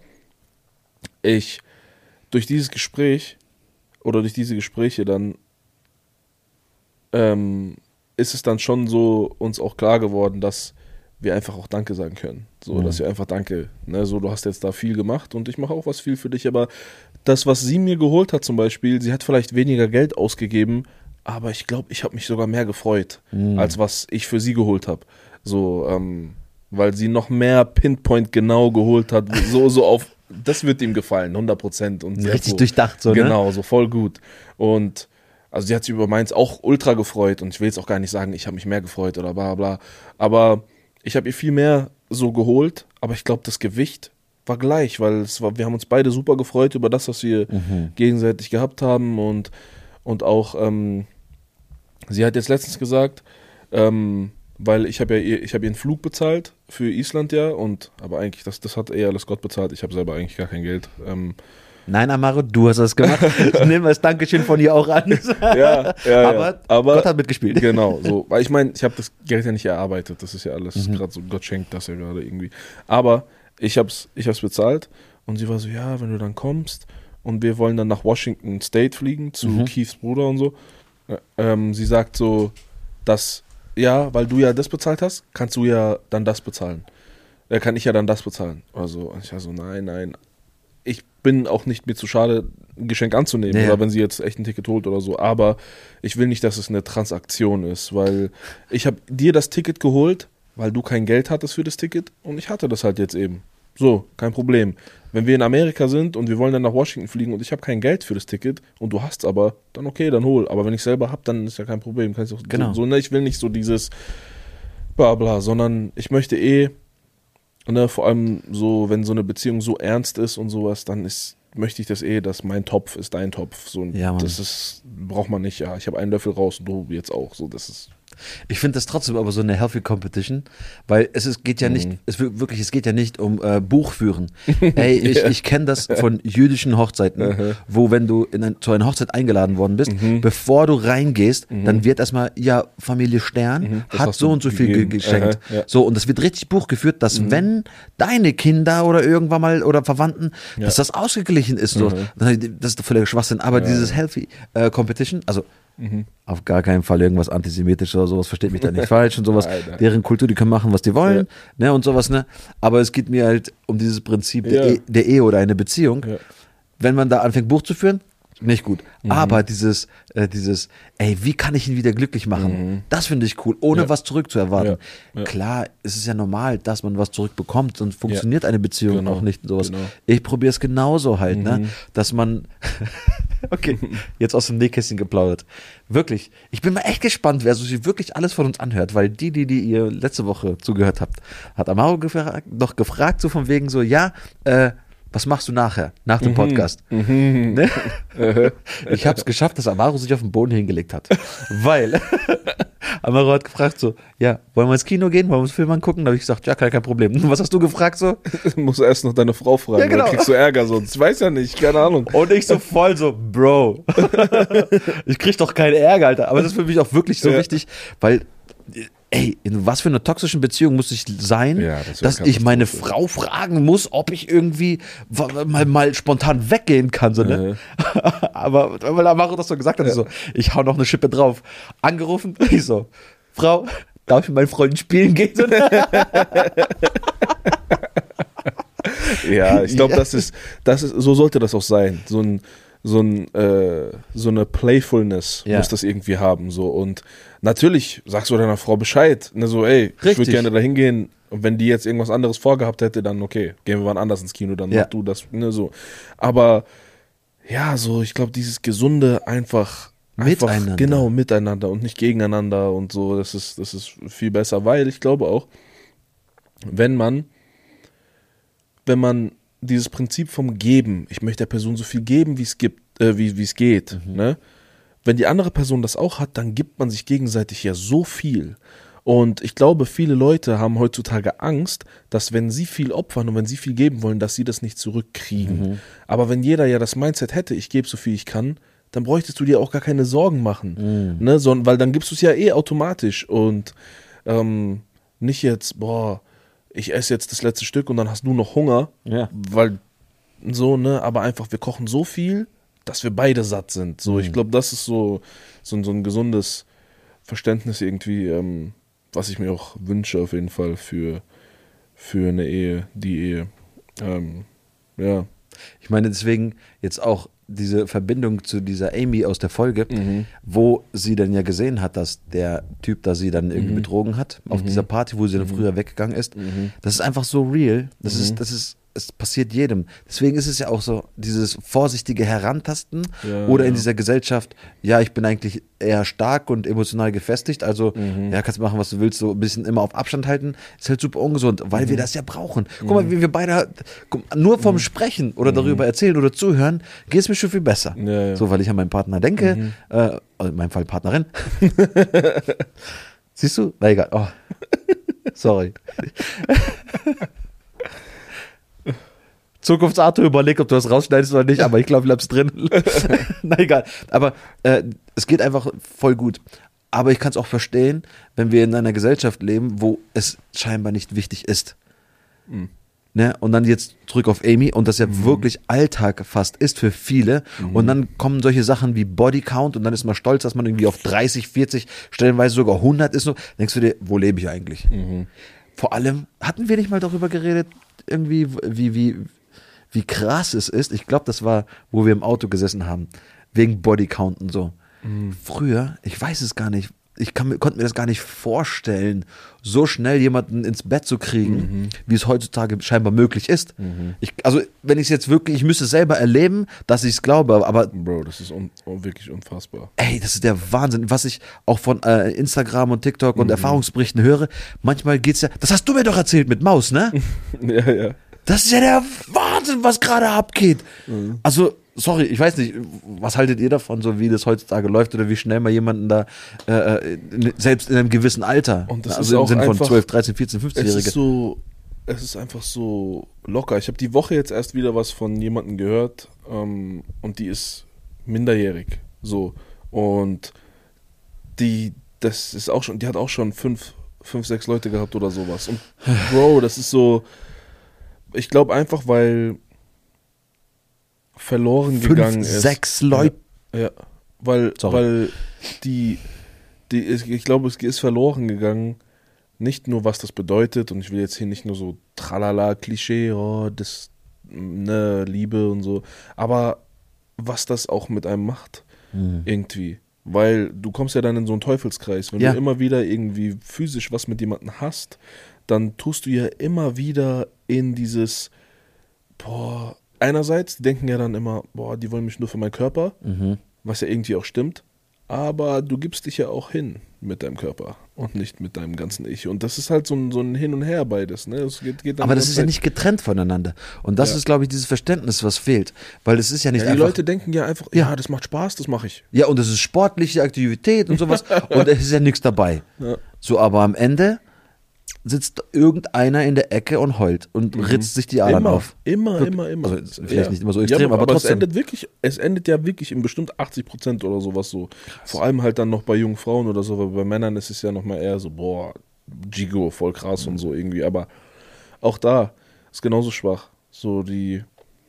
ich, durch dieses Gespräch oder durch diese Gespräche dann ähm, ist es dann schon so uns auch klar geworden, dass wir einfach auch Danke sagen können. So, Mhm. dass wir einfach Danke, ne, so, du hast jetzt da viel gemacht und ich mache auch was viel für dich, aber das, was sie mir geholt hat zum Beispiel, sie hat vielleicht weniger Geld ausgegeben, aber ich glaube, ich habe mich sogar mehr gefreut, Mhm. als was ich für sie geholt habe. So, ähm, weil sie noch mehr Pinpoint genau geholt hat, so, so auf, das wird ihm gefallen, hundert Prozent. Und Richtig so, durchdacht, so, ne? Genau, so voll gut. Und also sie hat sich über meins auch ultra gefreut und ich will jetzt auch gar nicht sagen, ich habe mich mehr gefreut oder bla bla, aber ich habe ihr viel mehr so geholt, aber ich glaube, das Gewicht war gleich, weil es war, wir haben uns beide super gefreut über das, was wir mhm. gegenseitig gehabt haben und, und auch, ähm, sie hat jetzt letztens gesagt, ähm, weil ich habe ja ihr, ich habe ihren Flug bezahlt für Island ja und aber eigentlich, das, das hat eher alles Gott bezahlt, ich habe selber eigentlich gar kein Geld. Ähm, Nein, Amaro, du hast das gemacht. Nehmen wir das Dankeschön von ihr auch an. ja, ja, aber, ja. aber Gott hat mitgespielt. Genau, so. Weil ich meine, ich habe das Geld ja nicht erarbeitet. Das ist ja alles mhm. gerade so, Gott schenkt das ja gerade irgendwie. Aber ich habe es ich hab's bezahlt und sie war so, ja, wenn du dann kommst und wir wollen dann nach Washington State fliegen, zu mhm. Keiths Bruder und so. Ähm, sie sagt so, dass, ja, weil du ja das bezahlt hast, kannst du ja dann das bezahlen. Äh, kann ich ja dann das bezahlen. Also, und ich war so, nein, nein. Ich bin auch nicht mir zu schade, ein Geschenk anzunehmen, ja. oder wenn sie jetzt echt ein Ticket holt oder so, aber ich will nicht, dass es eine Transaktion ist, weil ich habe dir das Ticket geholt, weil du kein Geld hattest für das Ticket und ich hatte das halt jetzt eben. So, kein Problem. Wenn wir in Amerika sind und wir wollen dann nach Washington fliegen und ich habe kein Geld für das Ticket und du hast aber, dann okay, dann hol. Aber wenn ich selber habe, dann ist ja kein Problem. Kannst du auch genau. so, so, ne, ich will nicht so dieses bla bla, sondern ich möchte eh, ne, vor allem so, wenn so eine Beziehung so ernst ist und sowas, dann ist, möchte ich das eh, dass mein Topf ist dein Topf. So, ja, das ist, braucht man nicht, ja, ich habe einen Löffel raus und du jetzt auch. So, das ist. Ich finde das trotzdem aber so eine healthy Competition, weil es ist, geht ja nicht, mhm. es wirklich, es geht ja nicht um äh, Buchführen. Ey, ich, ja. ich kenne das von jüdischen Hochzeiten, uh-huh. wo wenn du in ein, zu einer Hochzeit eingeladen worden bist, mhm. bevor du reingehst, mhm. dann wird erstmal, ja, Familie Stern mhm. hat so und so viel ge- geschenkt. Uh-huh. Ja. So, und das wird richtig Buch geführt, dass mhm. wenn deine Kinder oder irgendwann mal oder Verwandten, ja. dass das ausgeglichen ist. So. Mhm. Das ist doch völliger Schwachsinn. Aber ja. dieses healthy äh, Competition, also Mhm. auf gar keinen Fall irgendwas antisemitisches oder sowas, versteht mich da nicht falsch und sowas. Nein, nein. Deren Kultur, die können machen, was die wollen, ja. ne, und sowas, ne. Aber es geht mir halt um dieses Prinzip ja. der, e- der Ehe oder eine Beziehung. Ja. Wenn man da anfängt, Buch zu führen, nicht gut. Mhm. Aber dieses, äh, dieses, ey, wie kann ich ihn wieder glücklich machen? Mhm. Das finde ich cool, ohne ja. was zurückzuerwarten. Ja. Ja. Klar, es ist ja normal, dass man was zurückbekommt, sonst funktioniert ja. eine Beziehung genau. auch nicht und sowas. Genau. Ich probiere es genauso halt, mhm. ne, dass man okay, jetzt aus dem Nähkästchen geplaudert. Wirklich, ich bin mal echt gespannt, wer so sich wirklich alles von uns anhört, weil die, die, die ihr letzte Woche zugehört habt, hat Amaro gefra- noch gefragt, so von wegen so, ja, äh, was machst du nachher, nach dem mhm. Podcast? Mhm. Ne? Ich habe es geschafft, dass Amaro sich auf den Boden hingelegt hat, weil Amaro hat gefragt so, ja, wollen wir ins Kino gehen, wollen wir uns Film angucken? Da habe ich gesagt, ja, kein, kein Problem. Was hast du gefragt so? Du musst erst noch deine Frau fragen, ja, genau. Dann kriegst du Ärger sonst. Ich weiß ja nicht, keine Ahnung. Und ich so voll so, Bro, ich krieg doch keinen Ärger, Alter. Aber das ist für mich auch wirklich so ja. wichtig, weil ey, in was für einer toxischen Beziehung muss ich sein, ja, das dass ich meine Frau fragen muss, ob ich irgendwie mal, mal spontan weggehen kann, so, ne? Mhm. Aber weil Amaro das so gesagt hat, ja. ich so, ich hau noch eine Schippe drauf. Angerufen, ich so, Frau, darf ich mit meinen Freunden spielen gehen? So, ne? Ja, ich glaube, ja. das ist, das ist, so sollte das auch sein. So ein so ein äh, so eine Playfulness ja. muss das irgendwie haben, so. Und natürlich sagst du deiner Frau Bescheid, ne, so, ey, Richtig. ich würde gerne da hingehen, und wenn die jetzt irgendwas anderes vorgehabt hätte, dann okay, gehen wir wann anders ins Kino, dann ja. mach du das, ne, so. Aber ja, so, ich glaube, dieses gesunde einfach miteinander. Einfach, genau, miteinander und nicht gegeneinander und so, das ist, das ist viel besser, weil ich glaube auch, wenn man wenn man dieses Prinzip vom Geben, ich möchte der Person so viel geben, wie es gibt, äh, wie wie es geht, mhm. ne? Wenn die andere Person das auch hat, dann gibt man sich gegenseitig ja so viel. Und ich glaube, viele Leute haben heutzutage Angst, dass wenn sie viel opfern und wenn sie viel geben wollen, dass sie das nicht zurückkriegen. Mhm. Aber wenn jeder ja das Mindset hätte, ich gebe so viel ich kann, dann bräuchtest du dir auch gar keine Sorgen machen, mhm. ne? So, weil dann gibst du es ja eh automatisch und ähm, nicht jetzt, boah, ich esse jetzt das letzte Stück und dann hast du noch Hunger, ja. weil so, ne, aber einfach, wir kochen so viel, dass wir beide satt sind. So, mhm. ich glaube, das ist so, so, so ein gesundes Verständnis irgendwie, ähm, was ich mir auch wünsche auf jeden Fall für, für eine Ehe, die Ehe. Ähm, ja. Ich meine deswegen jetzt auch diese Verbindung zu dieser Amy aus der Folge, mhm. wo sie dann ja gesehen hat, dass der Typ da sie dann irgendwie mhm. betrogen hat, auf mhm. dieser Party, wo sie dann mhm. früher weggegangen ist. Mhm. Das ist einfach so real. Das mhm. ist, das ist es passiert jedem. Deswegen ist es ja auch so, dieses vorsichtige Herantasten Ja, oder ja. in dieser Gesellschaft, ja, ich bin eigentlich eher stark und emotional gefestigt, also Mhm. ja, kannst machen, was du willst, so ein bisschen immer auf Abstand halten, ist halt super ungesund, weil Mhm. wir das ja brauchen. Guck mal, wie wir beide, guck, nur vom Sprechen oder darüber erzählen oder zuhören, geht es mir schon viel besser. Ja, ja. So, weil ich an meinen Partner denke, Mhm. äh, also in meinem Fall Partnerin. Siehst du? Na egal. Oh. Sorry. Zukunftsarthur überlegt, ob du das rausschneidest oder nicht, aber ich glaube, ich bleib's drin. Na egal. Aber äh, es geht einfach voll gut. Aber ich kann es auch verstehen, wenn wir in einer Gesellschaft leben, wo es scheinbar nicht wichtig ist. Mhm. Ne? Und dann jetzt zurück auf Amy und das ja Mhm. wirklich Alltag fast ist für viele. Mhm. Und dann kommen solche Sachen wie Bodycount und dann ist man stolz, dass man irgendwie auf dreißig, vierzig, stellenweise sogar hundert ist. So. Denkst du dir, wo lebe ich eigentlich? Mhm. Vor allem, hatten wir nicht mal darüber geredet, irgendwie, wie, wie, wie krass es ist. Ich glaube, das war, wo wir im Auto gesessen haben, wegen Bodycount und so. Mhm. Früher, ich weiß es gar nicht, ich kann, mir- konnte mir das gar nicht vorstellen, so schnell jemanden ins Bett zu kriegen, Mhm. wie es heutzutage scheinbar möglich ist. Mhm. Ich, also, wenn ich es jetzt wirklich, ich müsste es selber erleben, dass ich es glaube, aber Bro, das ist un un wirklich unfassbar. ey, das ist der Wahnsinn, was ich auch von äh, Instagram und TikTok und Mhm. Erfahrungsberichten höre. Manchmal geht's ja, das hast du mir doch erzählt mit Maus, ne? Ja, ja. Das ist ja der Wahnsinn, was gerade abgeht. Mhm. Also, sorry, ich weiß nicht, was haltet ihr davon, so wie das heutzutage läuft oder wie schnell man jemanden da, äh, in, selbst in einem gewissen Alter, Und das also ist im auch Sinne von einfach- zwölf, dreizehn, vierzehn, Es fünfzehn-Jährige. ist so, es ist einfach so locker. Ich habe die Woche jetzt erst wieder was von jemandem gehört ähm, und die ist minderjährig. So. Und die, das ist auch schon, die hat auch schon fünf, fünf, sechs Leute gehabt oder sowas. Und Bro, das ist so, ich glaube einfach, weil verloren Fünf, gegangen ist. sechs Leute. Ja, ja. Weil, Sorry. weil die, die ist, ich glaube, es ist verloren gegangen, nicht nur was das bedeutet, und ich will jetzt hier nicht nur so tralala, Klischee, oh, das, ne, Liebe und so, aber was das auch mit einem macht, Mhm. irgendwie. Weil du kommst ja dann in so einen Teufelskreis. Wenn Ja. du immer wieder irgendwie physisch was mit jemandem hast, dann tust du ja immer wieder in dieses, boah, einerseits, die denken ja dann immer, boah, die wollen mich nur für meinen Körper, Mhm. was ja irgendwie auch stimmt, aber du gibst dich ja auch hin mit deinem Körper und nicht mit deinem ganzen Ich. Und das ist halt so ein, so ein Hin und Her beides. Ne? Es geht, geht dann Aber die das ganze ist ja Zeit- nicht getrennt voneinander. Und das Ja. ist, glaube ich, dieses Verständnis, was fehlt. Weil es ist ja nicht Ja, die einfach... Leute denken ja einfach, Ja. ja, das macht Spaß, das mache ich. Ja, und es ist sportliche Aktivität und sowas. Und es ist ja nichts dabei. Ja. So, aber am Ende sitzt irgendeiner in der Ecke und heult und ritzt sich die Adern Immer, auf. immer, Wirklich. immer, immer. Also, vielleicht nicht immer so extrem, aber aber trotzdem. es endet wirklich, es endet ja wirklich in bestimmt achtzig Prozent oder sowas so. Vor allem halt dann noch bei jungen Frauen oder so, weil bei Männern ist es ja nochmal eher so, boah, Gigo, voll krass und so irgendwie. Aber auch da ist genauso schwach. So die,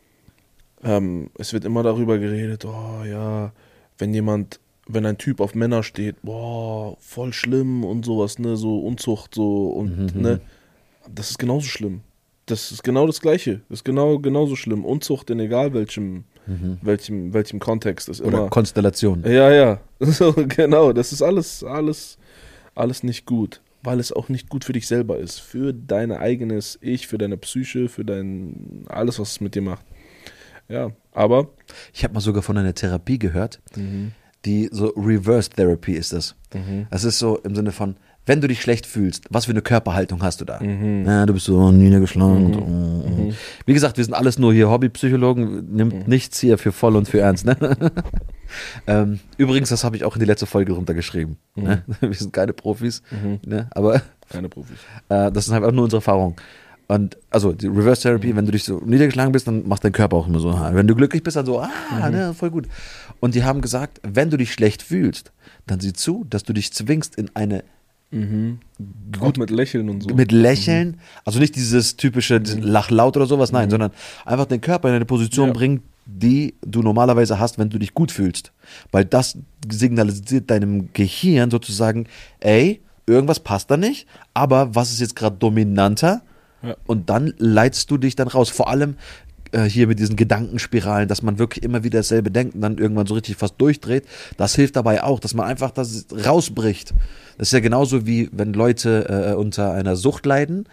ähm, es wird immer darüber geredet, oh ja, wenn jemand, wenn ein Typ auf Männer steht, boah, voll schlimm und sowas, ne, so Unzucht, so und, Mhm. ne, das ist genauso schlimm. Das ist genau das Gleiche. Das ist genau genauso schlimm. Unzucht in egal welchem, Mhm. welchem, welchem Kontext ist Oder immer. Konstellation. Ja, ja. So, genau. Das ist alles, alles, alles nicht gut. Weil es auch nicht gut für dich selber ist. Für dein eigenes Ich, für deine Psyche, für dein, alles, was es mit dir macht. Ja, aber. Ich habe mal sogar von einer Therapie gehört, die so Reverse Therapy ist das. Mhm. Das ist so im Sinne von, wenn du dich schlecht fühlst, was für eine Körperhaltung hast du da? Mhm. Ja, du bist so niedergeschlagen. Und, Mhm. mhm. Wie gesagt, wir sind alles nur hier Hobbypsychologen, nimmt Mhm. nichts hier für voll und für ernst. Ne? ähm, übrigens, das habe ich auch in die letzte Folge runtergeschrieben. Mhm. Ne? Wir sind keine Profis, Mhm. ne? Aber Keine Profis. äh, das ist halt auch nur unsere Erfahrung. Und also die Reverse Therapy, wenn du dich so niedergeschlagen bist, dann macht dein Körper auch immer so. Wenn du glücklich bist, dann so, ah, ne, voll gut. Und die haben gesagt, wenn du dich schlecht fühlst, dann sieh zu, dass du dich zwingst in eine Mhm. Gut mit Lächeln und so. mit Lächeln, also nicht dieses typische Lachlaut oder sowas, nein, sondern einfach den Körper in eine Position Ja. bringen, die du normalerweise hast, wenn du dich gut fühlst. Weil das signalisiert deinem Gehirn sozusagen, ey, irgendwas passt da nicht, aber was ist jetzt gerade dominanter? Ja. Und dann leitest du dich dann raus. Vor allem äh, hier mit diesen Gedankenspiralen, dass man wirklich immer wieder dasselbe denkt und dann irgendwann so richtig fast durchdreht. Das hilft dabei auch, dass man einfach das rausbricht. Das ist ja genauso wie wenn Leute äh, unter einer Sucht leiden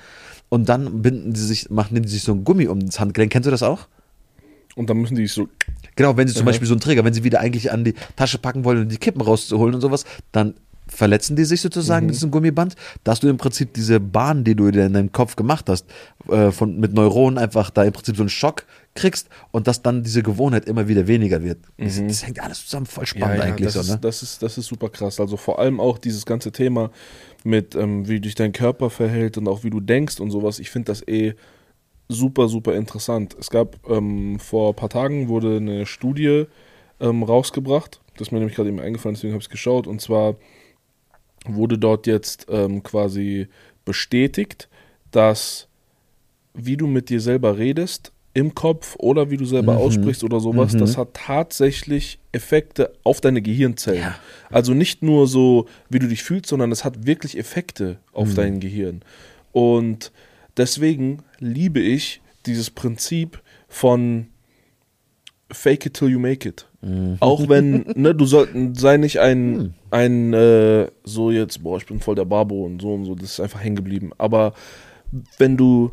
und dann binden die sich, machen die sich so ein Gummi um das Handgelenk. Kennst du das auch? Und dann müssen die so. Genau, wenn sie zum Aha. Beispiel so einen Träger, wenn sie wieder eigentlich an die Tasche packen wollen, um die Kippen rauszuholen und sowas, dann verletzen die sich sozusagen Mhm. mit diesem Gummiband, dass du im Prinzip diese Bahn, die du dir in deinem Kopf gemacht hast, äh, von, mit Neuronen einfach da im Prinzip so einen Schock kriegst und dass dann diese Gewohnheit immer wieder weniger wird. Das, Mhm. das hängt alles zusammen, voll spannend Ja, ja, eigentlich das so, ist, ne? das ist, das ist super krass. Also vor allem auch dieses ganze Thema mit, ähm, wie dich dein Körper verhält und auch wie du denkst und sowas. Ich finde das eh super, super interessant. Es gab ähm, vor ein paar Tagen wurde eine Studie ähm, rausgebracht. Das ist mir nämlich gerade eben eingefallen, deswegen habe ich es geschaut. Und zwar wurde dort jetzt ähm, quasi bestätigt, dass wie du mit dir selber redest im Kopf oder wie du selber Mhm. aussprichst oder sowas, Mhm. das hat tatsächlich Effekte auf deine Gehirnzellen. Ja. Also nicht nur so, wie du dich fühlst, sondern es hat wirklich Effekte auf Mhm. dein Gehirn. Und deswegen liebe ich dieses Prinzip von Fake it till you make it. Mhm. Auch wenn, ne, du sollst, sei nicht ein, Mhm. ein äh, so jetzt, boah, ich bin voll der Babo und so und so, das ist einfach hängen geblieben. Aber wenn du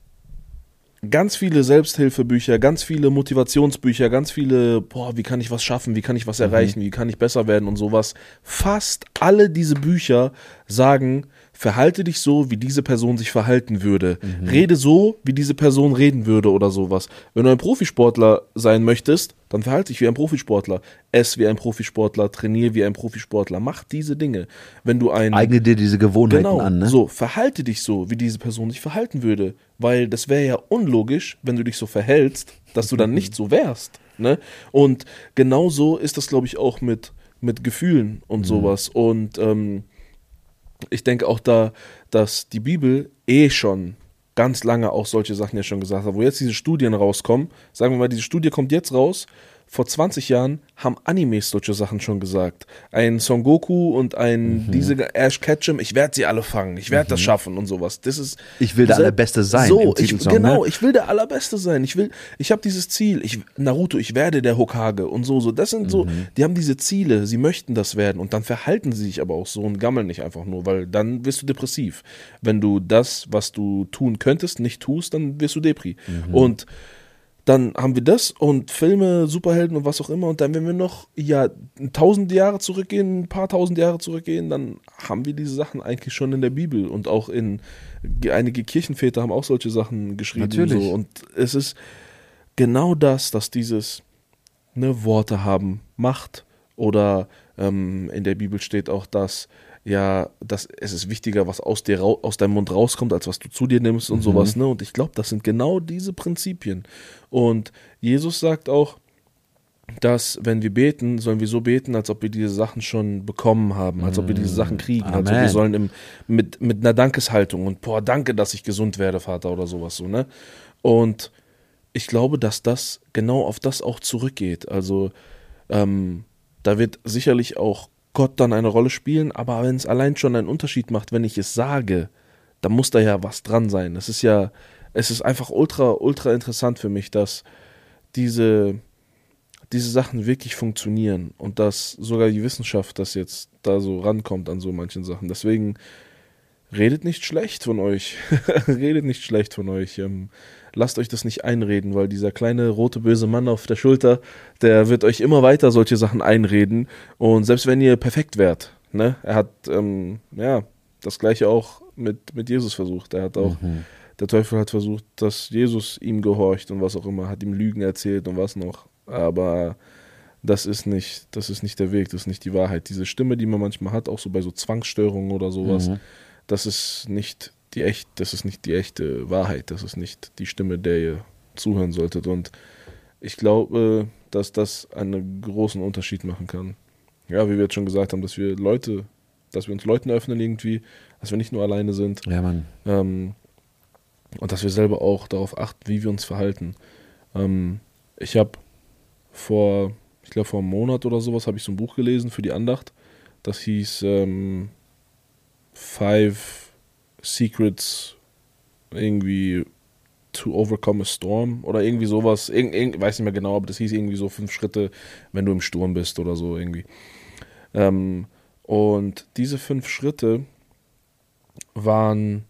ganz viele Selbsthilfebücher, ganz viele Motivationsbücher, ganz viele, boah, wie kann ich was schaffen, wie kann ich was erreichen, wie kann ich besser werden und sowas. Fast alle diese Bücher sagen, verhalte dich so, wie diese Person sich verhalten würde. Mhm. Rede so, wie diese Person reden würde oder sowas. Wenn du ein Profisportler sein möchtest, dann verhalte dich wie ein Profisportler. Ess wie ein Profisportler, trainier wie ein Profisportler. Mach diese Dinge. Wenn du ein Eigne dir diese Gewohnheiten Genau, an, ne? so, verhalte dich so, wie diese Person sich verhalten würde. Weil das wäre ja unlogisch, wenn du dich so verhältst, dass du dann nicht so wärst. Ne? Und genauso ist das, glaube ich, auch mit, mit Gefühlen und Mhm. sowas. Und ähm, ich denke auch da, dass die Bibel eh schon ganz lange auch solche Sachen ja schon gesagt hat. Wo jetzt diese Studien rauskommen, sagen wir mal, diese Studie kommt jetzt raus, vor zwanzig Jahren haben Animes solche Sachen schon gesagt. Ein Son Goku und ein Mhm. diese Ash Ketchum, ich werde sie alle fangen, ich werde das schaffen und sowas. Das ist Ich will der sel- Allerbeste sein So, im ich, Titelsong, genau, ne? ich will der Allerbeste sein. Ich will, ich habe dieses Ziel. Ich, Naruto, ich werde der Hokage und so, so. Das sind so, Mhm. die haben diese Ziele, sie möchten das werden und dann verhalten sie sich aber auch so und gammeln nicht einfach nur, weil dann wirst du depressiv. Wenn du das, was du tun könntest, nicht tust, dann wirst du Depri. Mhm. Und dann haben wir das und Filme, Superhelden und was auch immer. Und dann, wenn wir noch ja tausend Jahre zurückgehen, ein paar tausend Jahre zurückgehen, dann haben wir diese Sachen eigentlich schon in der Bibel. Und auch in einige Kirchenväter haben auch solche Sachen geschrieben. Natürlich. So. Und es ist genau das, dass dieses ne, Worte haben Macht. Oder ähm, in der Bibel steht auch, dass ja, dass es ist wichtiger, was aus dir rau- aus deinem Mund rauskommt, als was du zu dir nimmst und Mhm. sowas, ne? Und ich glaube, das sind genau diese Prinzipien. Und Jesus sagt auch, dass wenn wir beten, sollen wir so beten, als ob wir diese Sachen schon bekommen haben, als ob wir diese Sachen kriegen. Amen. Also wir sollen im, mit, mit einer Dankeshaltung und boah, danke, dass ich gesund werde, Vater, oder sowas so, ne? Und ich glaube, dass das genau auf das auch zurückgeht. Also ähm, da wird sicherlich auch Gott dann eine Rolle spielen, aber wenn es allein schon einen Unterschied macht, wenn ich es sage, dann muss da ja was dran sein. Es ist ja, es ist einfach ultra, ultra interessant für mich, dass diese, diese Sachen wirklich funktionieren und dass sogar die Wissenschaft das jetzt da so rankommt an so manchen Sachen. Deswegen redet nicht schlecht von euch. Redet nicht schlecht von euch. Ähm, lasst euch das nicht einreden, weil dieser kleine rote böse Mann auf der Schulter, der wird euch immer weiter solche Sachen einreden. Und selbst wenn ihr perfekt wärt, ne, er hat ähm, ja das Gleiche auch mit, mit Jesus versucht. Er hat auch, Mhm. der Teufel hat versucht, dass Jesus ihm gehorcht und was auch immer, hat ihm Lügen erzählt und was noch. Aber das ist nicht, das ist nicht der Weg, das ist nicht die Wahrheit. Diese Stimme, die man manchmal hat, auch so bei so Zwangsstörungen oder sowas, Mhm. das ist nicht die echt, das ist nicht die echte Wahrheit, das ist nicht die Stimme, der ihr zuhören solltet. Und ich glaube, dass das einen großen Unterschied machen kann. Ja, wie wir jetzt schon gesagt haben, dass wir Leute, dass wir uns Leuten öffnen irgendwie, dass wir nicht nur alleine sind. Ja, Mann. Ähm, und dass wir selber auch darauf achten, wie wir uns verhalten. Ähm, ich habe vor, ich glaube vor einem Monat oder sowas, habe ich so ein Buch gelesen für die Andacht. Das hieß ähm, Five Secrets irgendwie to overcome a storm oder irgendwie sowas. Irgend, irgend, weiß nicht mehr genau, aber das hieß irgendwie so fünf Schritte, wenn du im Sturm bist oder so irgendwie. Ähm, und diese fünf Schritte waren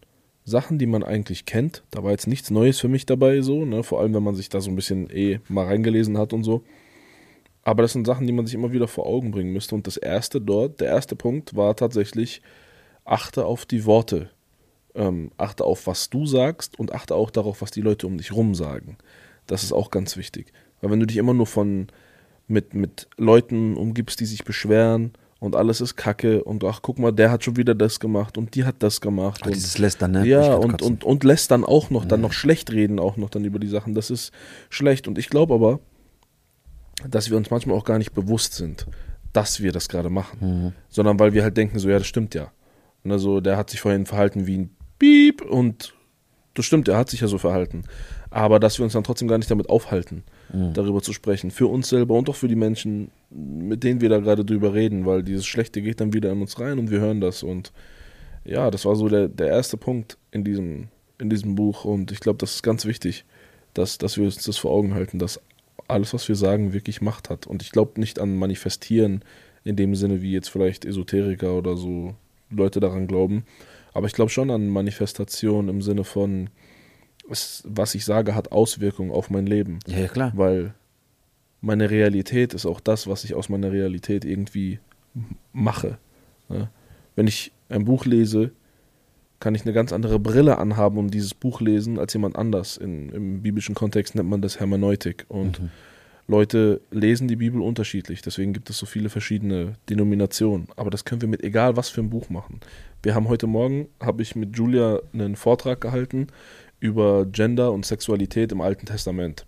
Sachen, die man eigentlich kennt. Da war jetzt nichts Neues für mich dabei, so, ne? Vor allem, wenn man sich da so ein bisschen eh mal reingelesen hat und so. Aber das sind Sachen, die man sich immer wieder vor Augen bringen müsste. Und das erste dort, der erste Punkt war tatsächlich, achte auf die Worte. Ähm, achte auf, was du sagst und achte auch darauf, was die Leute um dich rum sagen. Das ist auch ganz wichtig. Weil wenn du dich immer nur von mit, mit Leuten umgibst, die sich beschweren und alles ist Kacke und ach, guck mal, der hat schon wieder das gemacht und die hat das gemacht. Ach, und dieses Lästern, ne? Ja, und, und, und lästern auch noch, dann noch schlecht reden auch noch dann über die Sachen. Das ist schlecht. Und ich glaube aber, dass wir uns manchmal auch gar nicht bewusst sind, dass wir das gerade machen. Mhm. Sondern weil wir halt denken, so, ja, das stimmt ja. Und also, der hat sich vorhin verhalten wie ein Piep und das stimmt, er hat sich ja so verhalten. Aber dass wir uns dann trotzdem gar nicht damit aufhalten, mhm. darüber zu sprechen. Für uns selber und auch für die Menschen, mit denen wir da gerade drüber reden, weil dieses Schlechte geht dann wieder in uns rein und wir hören das. Und ja, das war so der, der erste Punkt in diesem, in diesem Buch. Und ich glaube, das ist ganz wichtig, dass, dass wir uns das vor Augen halten, dass alles, was wir sagen, wirklich Macht hat. Und ich glaube nicht an Manifestieren in dem Sinne, wie jetzt vielleicht Esoteriker oder so Leute daran glauben. Aber ich glaube schon an Manifestation im Sinne von, es, was ich sage, hat Auswirkungen auf mein Leben. Ja, ja, klar. Weil meine Realität ist auch das, was ich aus meiner Realität irgendwie mache. Ja? Wenn ich ein Buch lese, kann ich eine ganz andere Brille anhaben und dieses Buch lesen als jemand anders. In, Im biblischen Kontext nennt man das Hermeneutik. Und mhm. Leute lesen die Bibel unterschiedlich. Deswegen gibt es so viele verschiedene Denominationen. Aber das können wir mit egal was für ein Buch machen. Wir haben heute Morgen, habe ich mit Julia einen Vortrag gehalten über Gender und Sexualität im Alten Testament.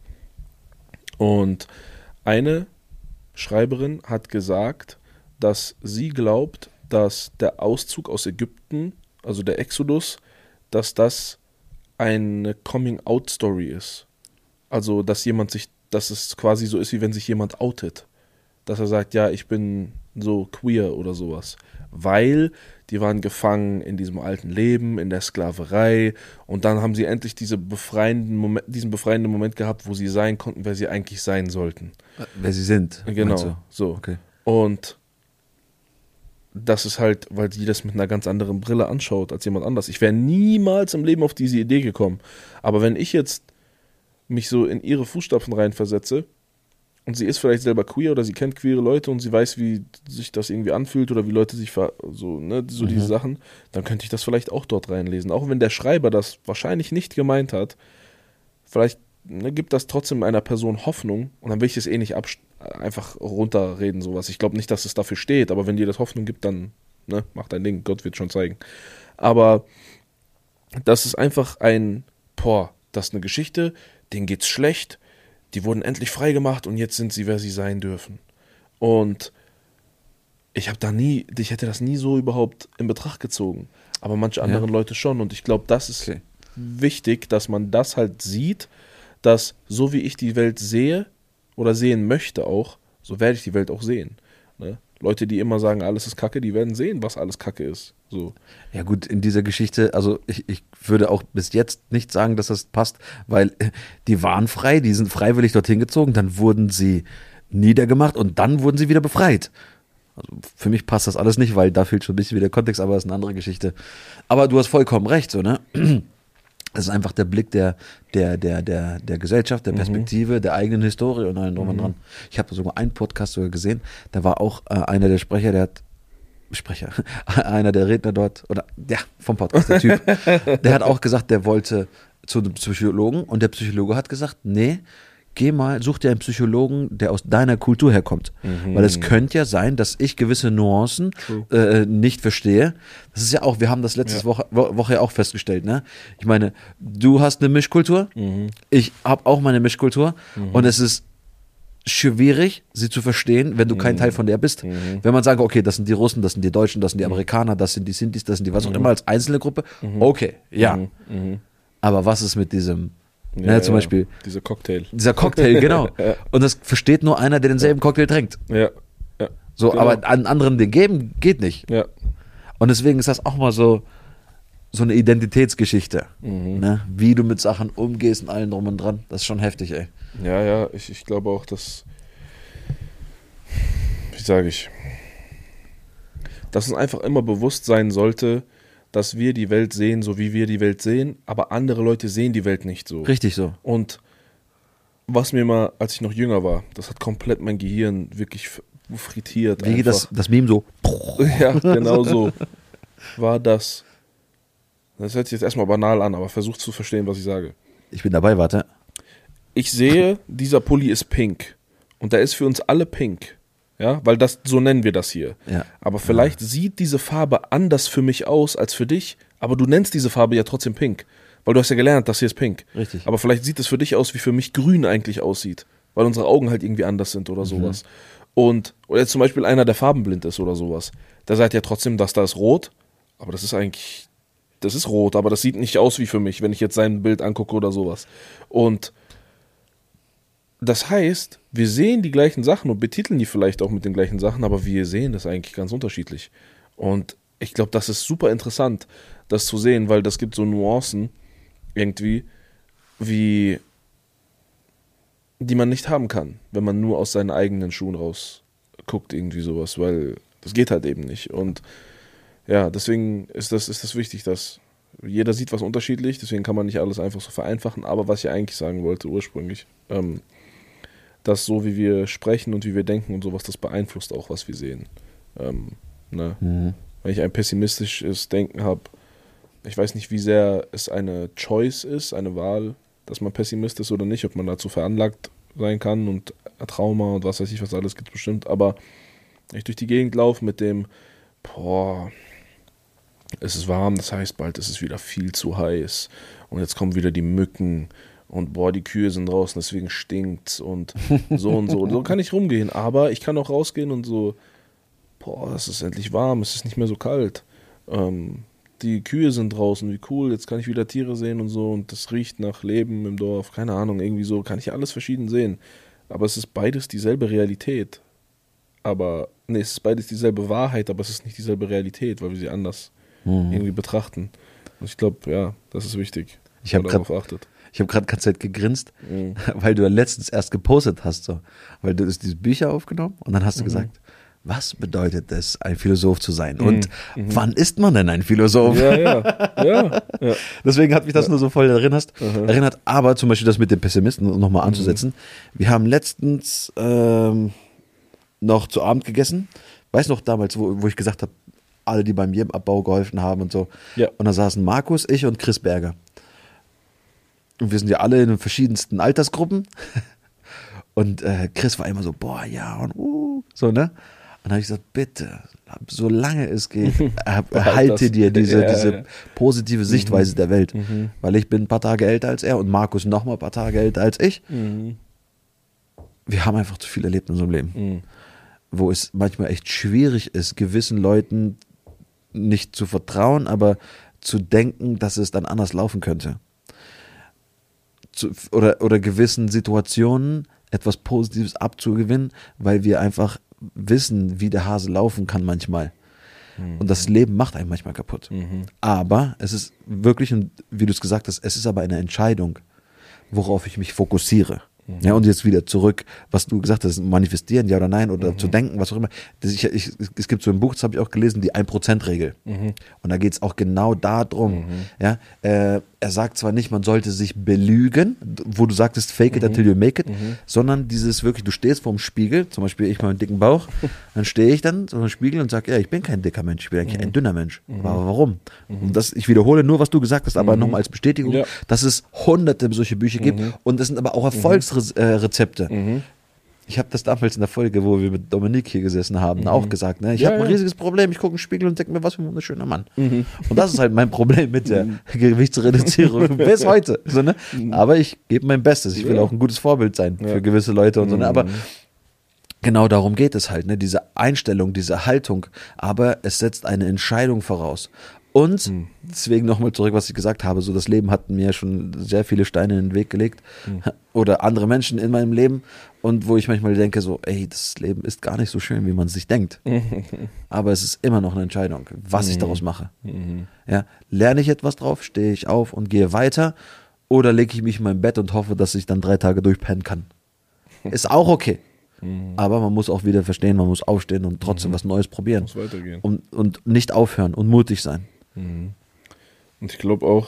Und eine Schreiberin hat gesagt, dass sie glaubt, dass der Auszug aus Ägypten, also der Exodus, dass das eine Coming-out-Story ist. Also, dass jemand sich, dass es quasi so ist, wie wenn sich jemand outet. Dass er sagt, ja, ich bin so queer oder sowas. Weil die waren gefangen in diesem alten Leben, in der Sklaverei und dann haben sie endlich diese befreienden Moment, diesen befreienden Moment gehabt, wo sie sein konnten, wer sie eigentlich sein sollten. Wer sie sind. Genau, so. Okay. Und das ist halt, weil die das mit einer ganz anderen Brille anschaut als jemand anders. Ich wäre niemals im Leben auf diese Idee gekommen. Aber wenn ich jetzt mich so in ihre Fußstapfen reinversetze und sie ist vielleicht selber queer oder sie kennt queere Leute und sie weiß, wie sich das irgendwie anfühlt oder wie Leute sich ver- so, ne, so mhm. diese Sachen, dann könnte ich das vielleicht auch dort reinlesen. Auch wenn der Schreiber das wahrscheinlich nicht gemeint hat, vielleicht ne, gibt das trotzdem einer Person Hoffnung und dann will ich es eh nicht abst- einfach runterreden, sowas. Ich glaube nicht, dass es dafür steht, aber wenn dir das Hoffnung gibt, dann ne, mach dein Ding, Gott wird schon zeigen. Aber das ist einfach ein, boah, das ist eine Geschichte, denen geht's schlecht, die wurden endlich freigemacht und jetzt sind sie, wer sie sein dürfen. Und ich habe da nie, ich hätte das nie so überhaupt in Betracht gezogen. Aber manche anderen ja. Leute schon. Und ich glaube, das ist okay. wichtig, dass man das halt sieht, dass so wie ich die Welt sehe oder sehen möchte auch, so werde ich die Welt auch sehen. Ne? Leute, die immer sagen, alles ist Kacke, die werden sehen, was alles Kacke ist. So. Ja gut, in dieser Geschichte, also ich, ich würde auch bis jetzt nicht sagen, dass das passt, weil die waren frei, die sind freiwillig dorthin gezogen, dann wurden sie niedergemacht und dann wurden sie wieder befreit. Also für mich passt das alles nicht, weil da fehlt schon ein bisschen wieder Kontext, aber das ist eine andere Geschichte. Aber du hast vollkommen recht, so, ne? Das ist einfach der Blick der, der, der, der, der Gesellschaft, der Perspektive, mhm. der eigenen Historie und allem drum und dran. Ich habe sogar einen Podcast sogar gesehen, da war auch äh, einer der Sprecher, der hat Sprecher, einer der Redner dort, oder ja, vom Podcast, der Typ, der hat auch gesagt, der wollte zu einem Psychologen und der Psychologe hat gesagt, nee, geh mal, such dir einen Psychologen, der aus deiner Kultur herkommt. Mhm. Weil es könnte ja sein, dass ich gewisse Nuancen äh, nicht verstehe. Das ist ja auch, wir haben das letzte ja. Woche, Woche ja auch festgestellt, ne? Ich meine, du hast eine Mischkultur, mhm. ich habe auch meine Mischkultur mhm. und es ist schwierig, sie zu verstehen, wenn du kein Teil von der bist. Mhm. Wenn man sagt, okay, das sind die Russen, das sind die Deutschen, das sind die Amerikaner, das sind die Sintis, das sind die was auch immer als einzelne Gruppe, mhm. okay, ja. Mhm. Aber was ist mit diesem Ja, ja, zum ja. Beispiel. Dieser Cocktail. Dieser Cocktail, genau. ja. Und das versteht nur einer, der denselben Cocktail trinkt. Ja. ja. So, genau. Aber an anderen den geben, geht nicht. Ja. Und deswegen ist das auch mal so, so eine Identitätsgeschichte. Mhm. Ne? Wie du mit Sachen umgehst und allen drum und dran. Das ist schon heftig, ey. Ja, ja, ich, ich glaube auch, dass, wie sage ich, dass es einfach immer bewusst sein sollte, dass wir die Welt sehen, so wie wir die Welt sehen, aber andere Leute sehen die Welt nicht so. Richtig so. Und was mir mal, als ich noch jünger war, das hat komplett mein Gehirn wirklich frittiert. Wie geht das, das Meme so? Ja, genau so. War das. Das hört sich jetzt erstmal banal an, aber versucht zu verstehen, was ich sage. Ich bin dabei, warte. Ich sehe, dieser Pulli ist pink. Und der ist für uns alle pink. Ja, weil das, so nennen wir das hier. Ja. Aber vielleicht ja. sieht diese Farbe anders für mich aus als für dich, aber du nennst diese Farbe ja trotzdem pink. Weil du hast ja gelernt, das hier ist pink. Richtig. Aber vielleicht sieht es für dich aus, wie für mich grün eigentlich aussieht. Weil unsere Augen halt irgendwie anders sind oder sowas. Mhm. Und, oder jetzt zum Beispiel einer, der farbenblind ist oder sowas. Der sagt ja trotzdem, dass da ist rot, aber das ist eigentlich, das ist rot, aber das sieht nicht aus wie für mich, wenn ich jetzt sein Bild angucke oder sowas. Und das heißt, wir sehen die gleichen Sachen und betiteln die vielleicht auch mit den gleichen Sachen, aber wir sehen das eigentlich ganz unterschiedlich. Und ich glaube, das ist super interessant, das zu sehen, weil das gibt so Nuancen irgendwie, wie die man nicht haben kann, wenn man nur aus seinen eigenen Schuhen raus guckt, irgendwie sowas, weil das geht halt eben nicht. Und ja, deswegen ist das, ist das wichtig, dass jeder sieht was unterschiedlich, deswegen kann man nicht alles einfach so vereinfachen, aber was ich eigentlich sagen wollte ursprünglich, ähm, dass so wie wir sprechen und wie wir denken und sowas, das beeinflusst auch, was wir sehen. Ähm, ne? Mhm. Wenn ich ein pessimistisches Denken habe, ich weiß nicht, wie sehr es eine Choice ist, eine Wahl, dass man Pessimist ist oder nicht, ob man dazu veranlagt sein kann und Trauma und was weiß ich, was alles gibt bestimmt, aber wenn ich durch die Gegend laufe mit dem, boah, es ist warm, das heißt, bald ist es wieder viel zu heiß und jetzt kommen wieder die Mücken und boah, die Kühe sind draußen, deswegen stinkt's und so und so. So kann ich rumgehen, aber ich kann auch rausgehen und so, boah, es ist endlich warm, es ist nicht mehr so kalt. Ähm, die Kühe sind draußen, wie cool, jetzt kann ich wieder Tiere sehen und so und das riecht nach Leben im Dorf, keine Ahnung, irgendwie so, kann ich alles verschieden sehen. Aber es ist beides dieselbe Realität. Aber, nee, es ist beides dieselbe Wahrheit, aber es ist nicht dieselbe Realität, weil wir sie anders mhm. irgendwie betrachten. Und ich glaube, ja, das ist wichtig, ich dass man darauf grad, achtet. Ich habe gerade die ganze Zeit gegrinst, mhm. weil du ja letztens erst gepostet hast, so. Weil du hast diese Bücher aufgenommen und dann hast du mhm. gesagt, was bedeutet es, ein Philosoph zu sein? Mhm. Und mhm. wann ist man denn ein Philosoph? Ja, ja, ja, ja. Deswegen hat mich das ja. nur so voll erinnert, mhm. erinnert. Aber zum Beispiel das mit den Pessimisten, um nochmal anzusetzen. Mhm. Wir haben letztens ähm, noch zu Abend gegessen. Weißt du noch damals, wo, wo ich gesagt habe, alle, die beim Abbau geholfen haben und so. Ja. Und da saßen Markus, ich und Chris Berger. Und wir sind ja alle in den verschiedensten Altersgruppen. Und äh, Chris war immer so, boah, ja, und uh, so, ne? Und dann habe ich gesagt, bitte, solange es geht, erhalte dir diese, ja, diese ja. positive Sichtweise mhm. der Welt. Mhm. Weil ich bin ein paar Tage älter als er und Markus noch mal ein paar Tage älter als ich. Mhm. Wir haben einfach zu viel erlebt in unserem Leben. Mhm. Wo es manchmal echt schwierig ist, gewissen Leuten nicht zu vertrauen, aber zu denken, dass es dann anders laufen könnte. Zu, oder, oder gewissen Situationen etwas Positives abzugewinnen, weil wir einfach wissen, wie der Hase laufen kann manchmal. Mhm. Und das Leben macht einen manchmal kaputt. Mhm. Aber es ist wirklich, wie du es gesagt hast, es ist aber eine Entscheidung, worauf ich mich fokussiere. Mhm. Ja, und jetzt wieder zurück, was du gesagt hast, manifestieren, ja oder nein, oder mhm. zu denken, was auch immer. Das, ich, ich, es gibt so ein Buch, das habe ich auch gelesen, die ein Prozent Regel. Mhm. Und da geht es auch genau darum. Mhm. Ja, äh, er sagt zwar nicht, man sollte sich belügen, wo du sagtest, fake it mhm. until you make it, mhm. sondern dieses wirklich, du stehst vorm Spiegel, zum Beispiel ich mal einen dicken Bauch, dann stehe ich dann vor dem Spiegel und sage, ja, ich bin kein dicker Mensch, ich bin eigentlich mhm. ein dünner Mensch. Mhm. Aber warum? Mhm. Und das, ich wiederhole nur, was du gesagt hast, aber mhm. nochmal als Bestätigung, ja. dass es hunderte solche Bücher gibt mhm. und es sind aber auch Erfolgsrezepte. Mhm. Ich habe das damals in der Folge, wo wir mit Dominik hier gesessen haben, mhm. auch gesagt. Ne? Ich ja, habe ein ja. riesiges Problem. Ich gucke in den Spiegel und denke mir, was für ein wunderschöner Mann. Mhm. Und das ist halt mein Problem mit der mhm. Gewichtsreduzierung bis heute. So, ne? Mhm. Aber ich gebe mein Bestes. Ich will ja. auch ein gutes Vorbild sein ja. für gewisse Leute und so. Ne? Aber genau darum geht es halt. Ne? Diese Einstellung, diese Haltung. Aber es setzt eine Entscheidung voraus. Und mhm. deswegen nochmal zurück, was ich gesagt habe, so das Leben hat mir schon sehr viele Steine in den Weg gelegt mhm. oder andere Menschen in meinem Leben und wo ich manchmal denke so, ey, das Leben ist gar nicht so schön, wie man sich denkt. Mhm. Aber es ist immer noch eine Entscheidung, was mhm. ich daraus mache. Mhm. Ja, lerne ich etwas drauf, stehe ich auf und gehe weiter oder lege ich mich in mein Bett und hoffe, dass ich dann drei Tage durchpennen kann. Ist auch okay. Mhm. Aber man muss auch wieder verstehen, man muss aufstehen und trotzdem mhm. was Neues probieren. Muss weitergehen. Und, und nicht aufhören und mutig sein. Mhm. Und ich glaube auch,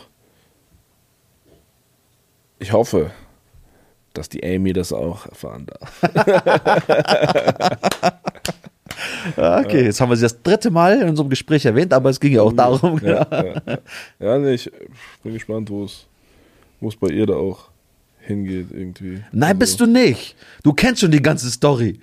ich hoffe, dass die Amy das auch erfahren darf. Okay, jetzt haben wir sie das dritte Mal in unserem Gespräch erwähnt, aber es ging ja auch darum. Ja, ja, ja. ja nee, ich bin gespannt, wo es wo es bei ihr da auch hingeht irgendwie. Nein, also. bist du nicht. Du kennst schon die ganze Story.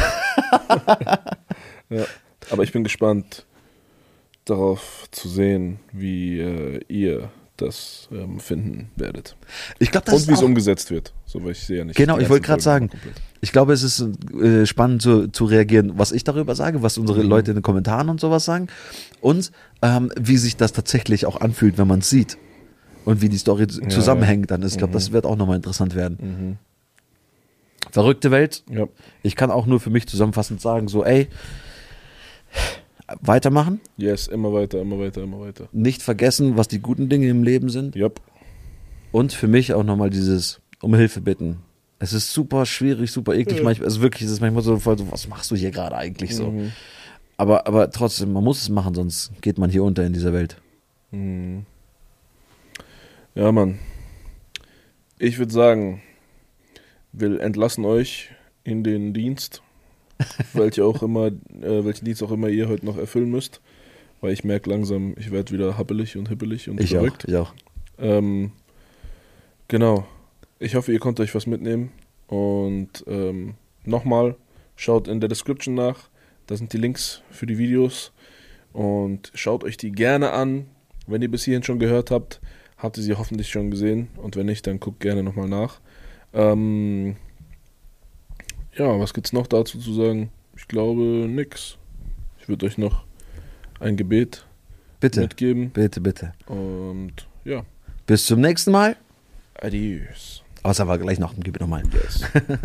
Ja, aber ich bin gespannt darauf zu sehen, wie äh, ihr das ähm, finden werdet. Ich glaube, das Und wie es auch umgesetzt wird. So, weil ich sehe ja nicht. Genau, die ich wollte ganzen gerade Folgen sagen, komplett. ich glaube, es ist äh, spannend zu, zu reagieren, was ich darüber sage, was unsere Mhm. Leute in den Kommentaren und sowas sagen und ähm, wie sich das tatsächlich auch anfühlt, wenn man es sieht und wie die Story Ja, zusammenhängt dann ist. Ich glaube, Mhm. das wird auch nochmal interessant werden. Mhm. Verrückte Welt. Ja. Ich kann auch nur für mich zusammenfassend sagen, so ey, weitermachen, Yes, immer weiter, immer weiter, immer weiter. nicht vergessen, was die guten Dinge im Leben sind Yep. und für mich auch nochmal dieses um Hilfe bitten. Es ist super schwierig, super eklig, Ja. manchmal, also wirklich, es ist manchmal so voll so, was machst du hier gerade eigentlich so? Mhm. Aber, aber trotzdem, man muss es machen, sonst geht man hier unter in dieser Welt. Mhm. Ja, Mann. Ich würde sagen, wir entlassen euch in den Dienst, welche auch immer, äh, welchen Dienst auch immer ihr heute noch erfüllen müsst, weil ich merke langsam, ich werde wieder happelig und hippelig und Ich verrückt. auch, ich auch. Ähm, genau. Ich hoffe, ihr könnt euch was mitnehmen und ähm, nochmal, schaut in der Description nach, da sind die Links für die Videos und schaut euch die gerne an. Wenn ihr bis hierhin schon gehört habt, habt ihr sie hoffentlich schon gesehen und wenn nicht, dann guckt gerne nochmal nach. Ähm, ja, was gibt's noch dazu zu sagen? Ich glaube nix. Ich würde euch noch ein Gebet Bitte, mitgeben bitte, bitte. und ja, Bis zum nächsten Mal. adios. Außer war gleich noch ein Gebet nochmal. Yes.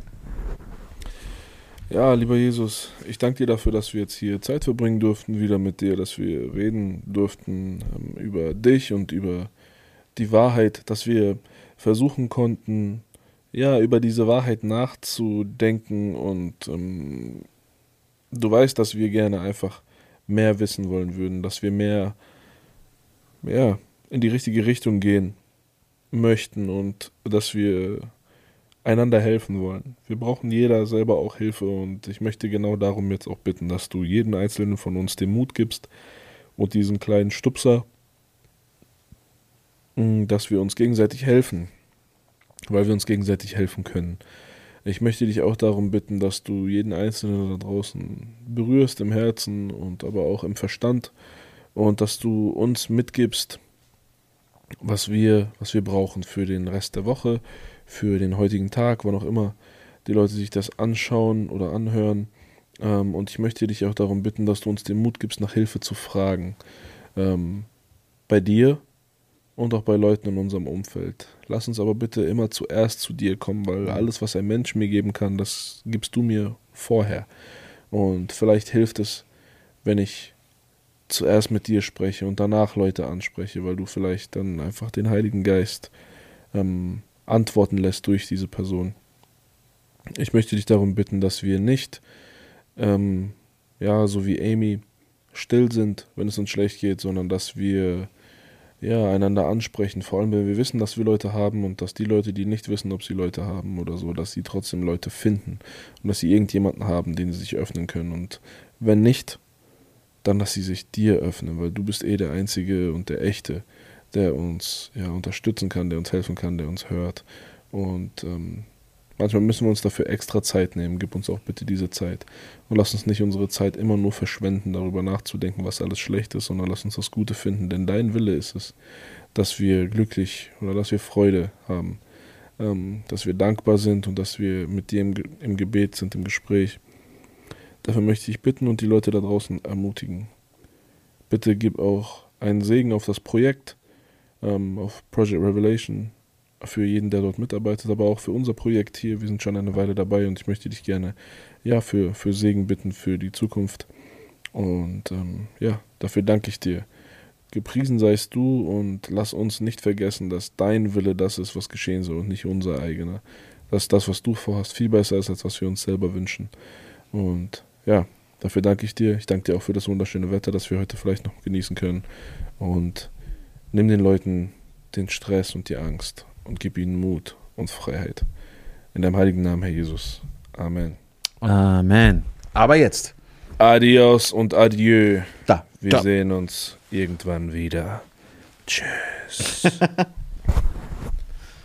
Ja, lieber Jesus, ich danke dir dafür, dass wir jetzt hier Zeit verbringen durften, wieder mit dir, dass wir reden durften ähm, über dich und über die Wahrheit, dass wir versuchen konnten, ja, über diese Wahrheit nachzudenken und ähm, du weißt, dass wir gerne einfach mehr wissen wollen würden, dass wir mehr, ja, in die richtige Richtung gehen möchten und dass wir einander helfen wollen. Wir brauchen jeder selber auch Hilfe und ich möchte genau darum jetzt auch bitten, dass du jeden einzelnen von uns den Mut gibst und diesen kleinen Stupser, dass wir uns gegenseitig helfen, weil wir uns gegenseitig helfen können. Ich möchte dich auch darum bitten, dass du jeden Einzelnen da draußen berührst im Herzen und aber auch im Verstand und dass du uns mitgibst, was wir, was wir brauchen für den Rest der Woche, für den heutigen Tag, wann auch immer die Leute sich das anschauen oder anhören. Ähm, und ich möchte dich auch darum bitten, dass du uns den Mut gibst, nach Hilfe zu fragen. Ähm, bei dir und auch bei Leuten in unserem Umfeld. Lass uns aber bitte immer zuerst zu dir kommen, weil alles, was ein Mensch mir geben kann, das gibst du mir vorher. Und vielleicht hilft es, wenn ich zuerst mit dir spreche und danach Leute anspreche, weil du vielleicht dann einfach den Heiligen Geist ähm, antworten lässt durch diese Person. Ich möchte dich darum bitten, dass wir nicht, ähm, ja, so wie Amy, still sind, wenn es uns schlecht geht, sondern dass wir ja, einander ansprechen, vor allem wenn wir wissen, dass wir Leute haben und dass die Leute, die nicht wissen, ob sie Leute haben oder so, dass sie trotzdem Leute finden und dass sie irgendjemanden haben, den sie sich öffnen können und wenn nicht, dann dass sie sich dir öffnen, weil du bist eh der Einzige und der Echte, der uns ja unterstützen kann, der uns helfen kann, der uns hört und ähm, manchmal müssen wir uns dafür extra Zeit nehmen, gib uns auch bitte diese Zeit und lass uns nicht unsere Zeit immer nur verschwenden, darüber nachzudenken, was alles schlecht ist, sondern lass uns das Gute finden, denn dein Wille ist es, dass wir glücklich oder dass wir Freude haben, ähm, dass wir dankbar sind und dass wir mit dir im, Ge- im Gebet sind, im Gespräch. Dafür möchte ich bitten und die Leute da draußen ermutigen. Bitte gib auch einen Segen auf das Projekt, ähm, auf Project Revelation, für jeden, der dort mitarbeitet, aber auch für unser Projekt hier. Wir sind schon eine Weile dabei und ich möchte dich gerne ja, für, für Segen bitten für die Zukunft. Und ähm, ja, dafür danke ich dir. Gepriesen seist du und lass uns nicht vergessen, dass dein Wille das ist, was geschehen soll und nicht unser eigener. Dass das, was du vorhast, viel besser ist, als was wir uns selber wünschen. Und ja, dafür danke ich dir. Ich danke dir auch für das wunderschöne Wetter, das wir heute vielleicht noch genießen können. Und Nimm den Leuten den Stress und die Angst und gib ihnen Mut und Freiheit. In deinem heiligen Namen, Herr Jesus. Amen. Amen. Aber jetzt. Adios und adieu. Da. Wir da. sehen uns irgendwann wieder. Tschüss.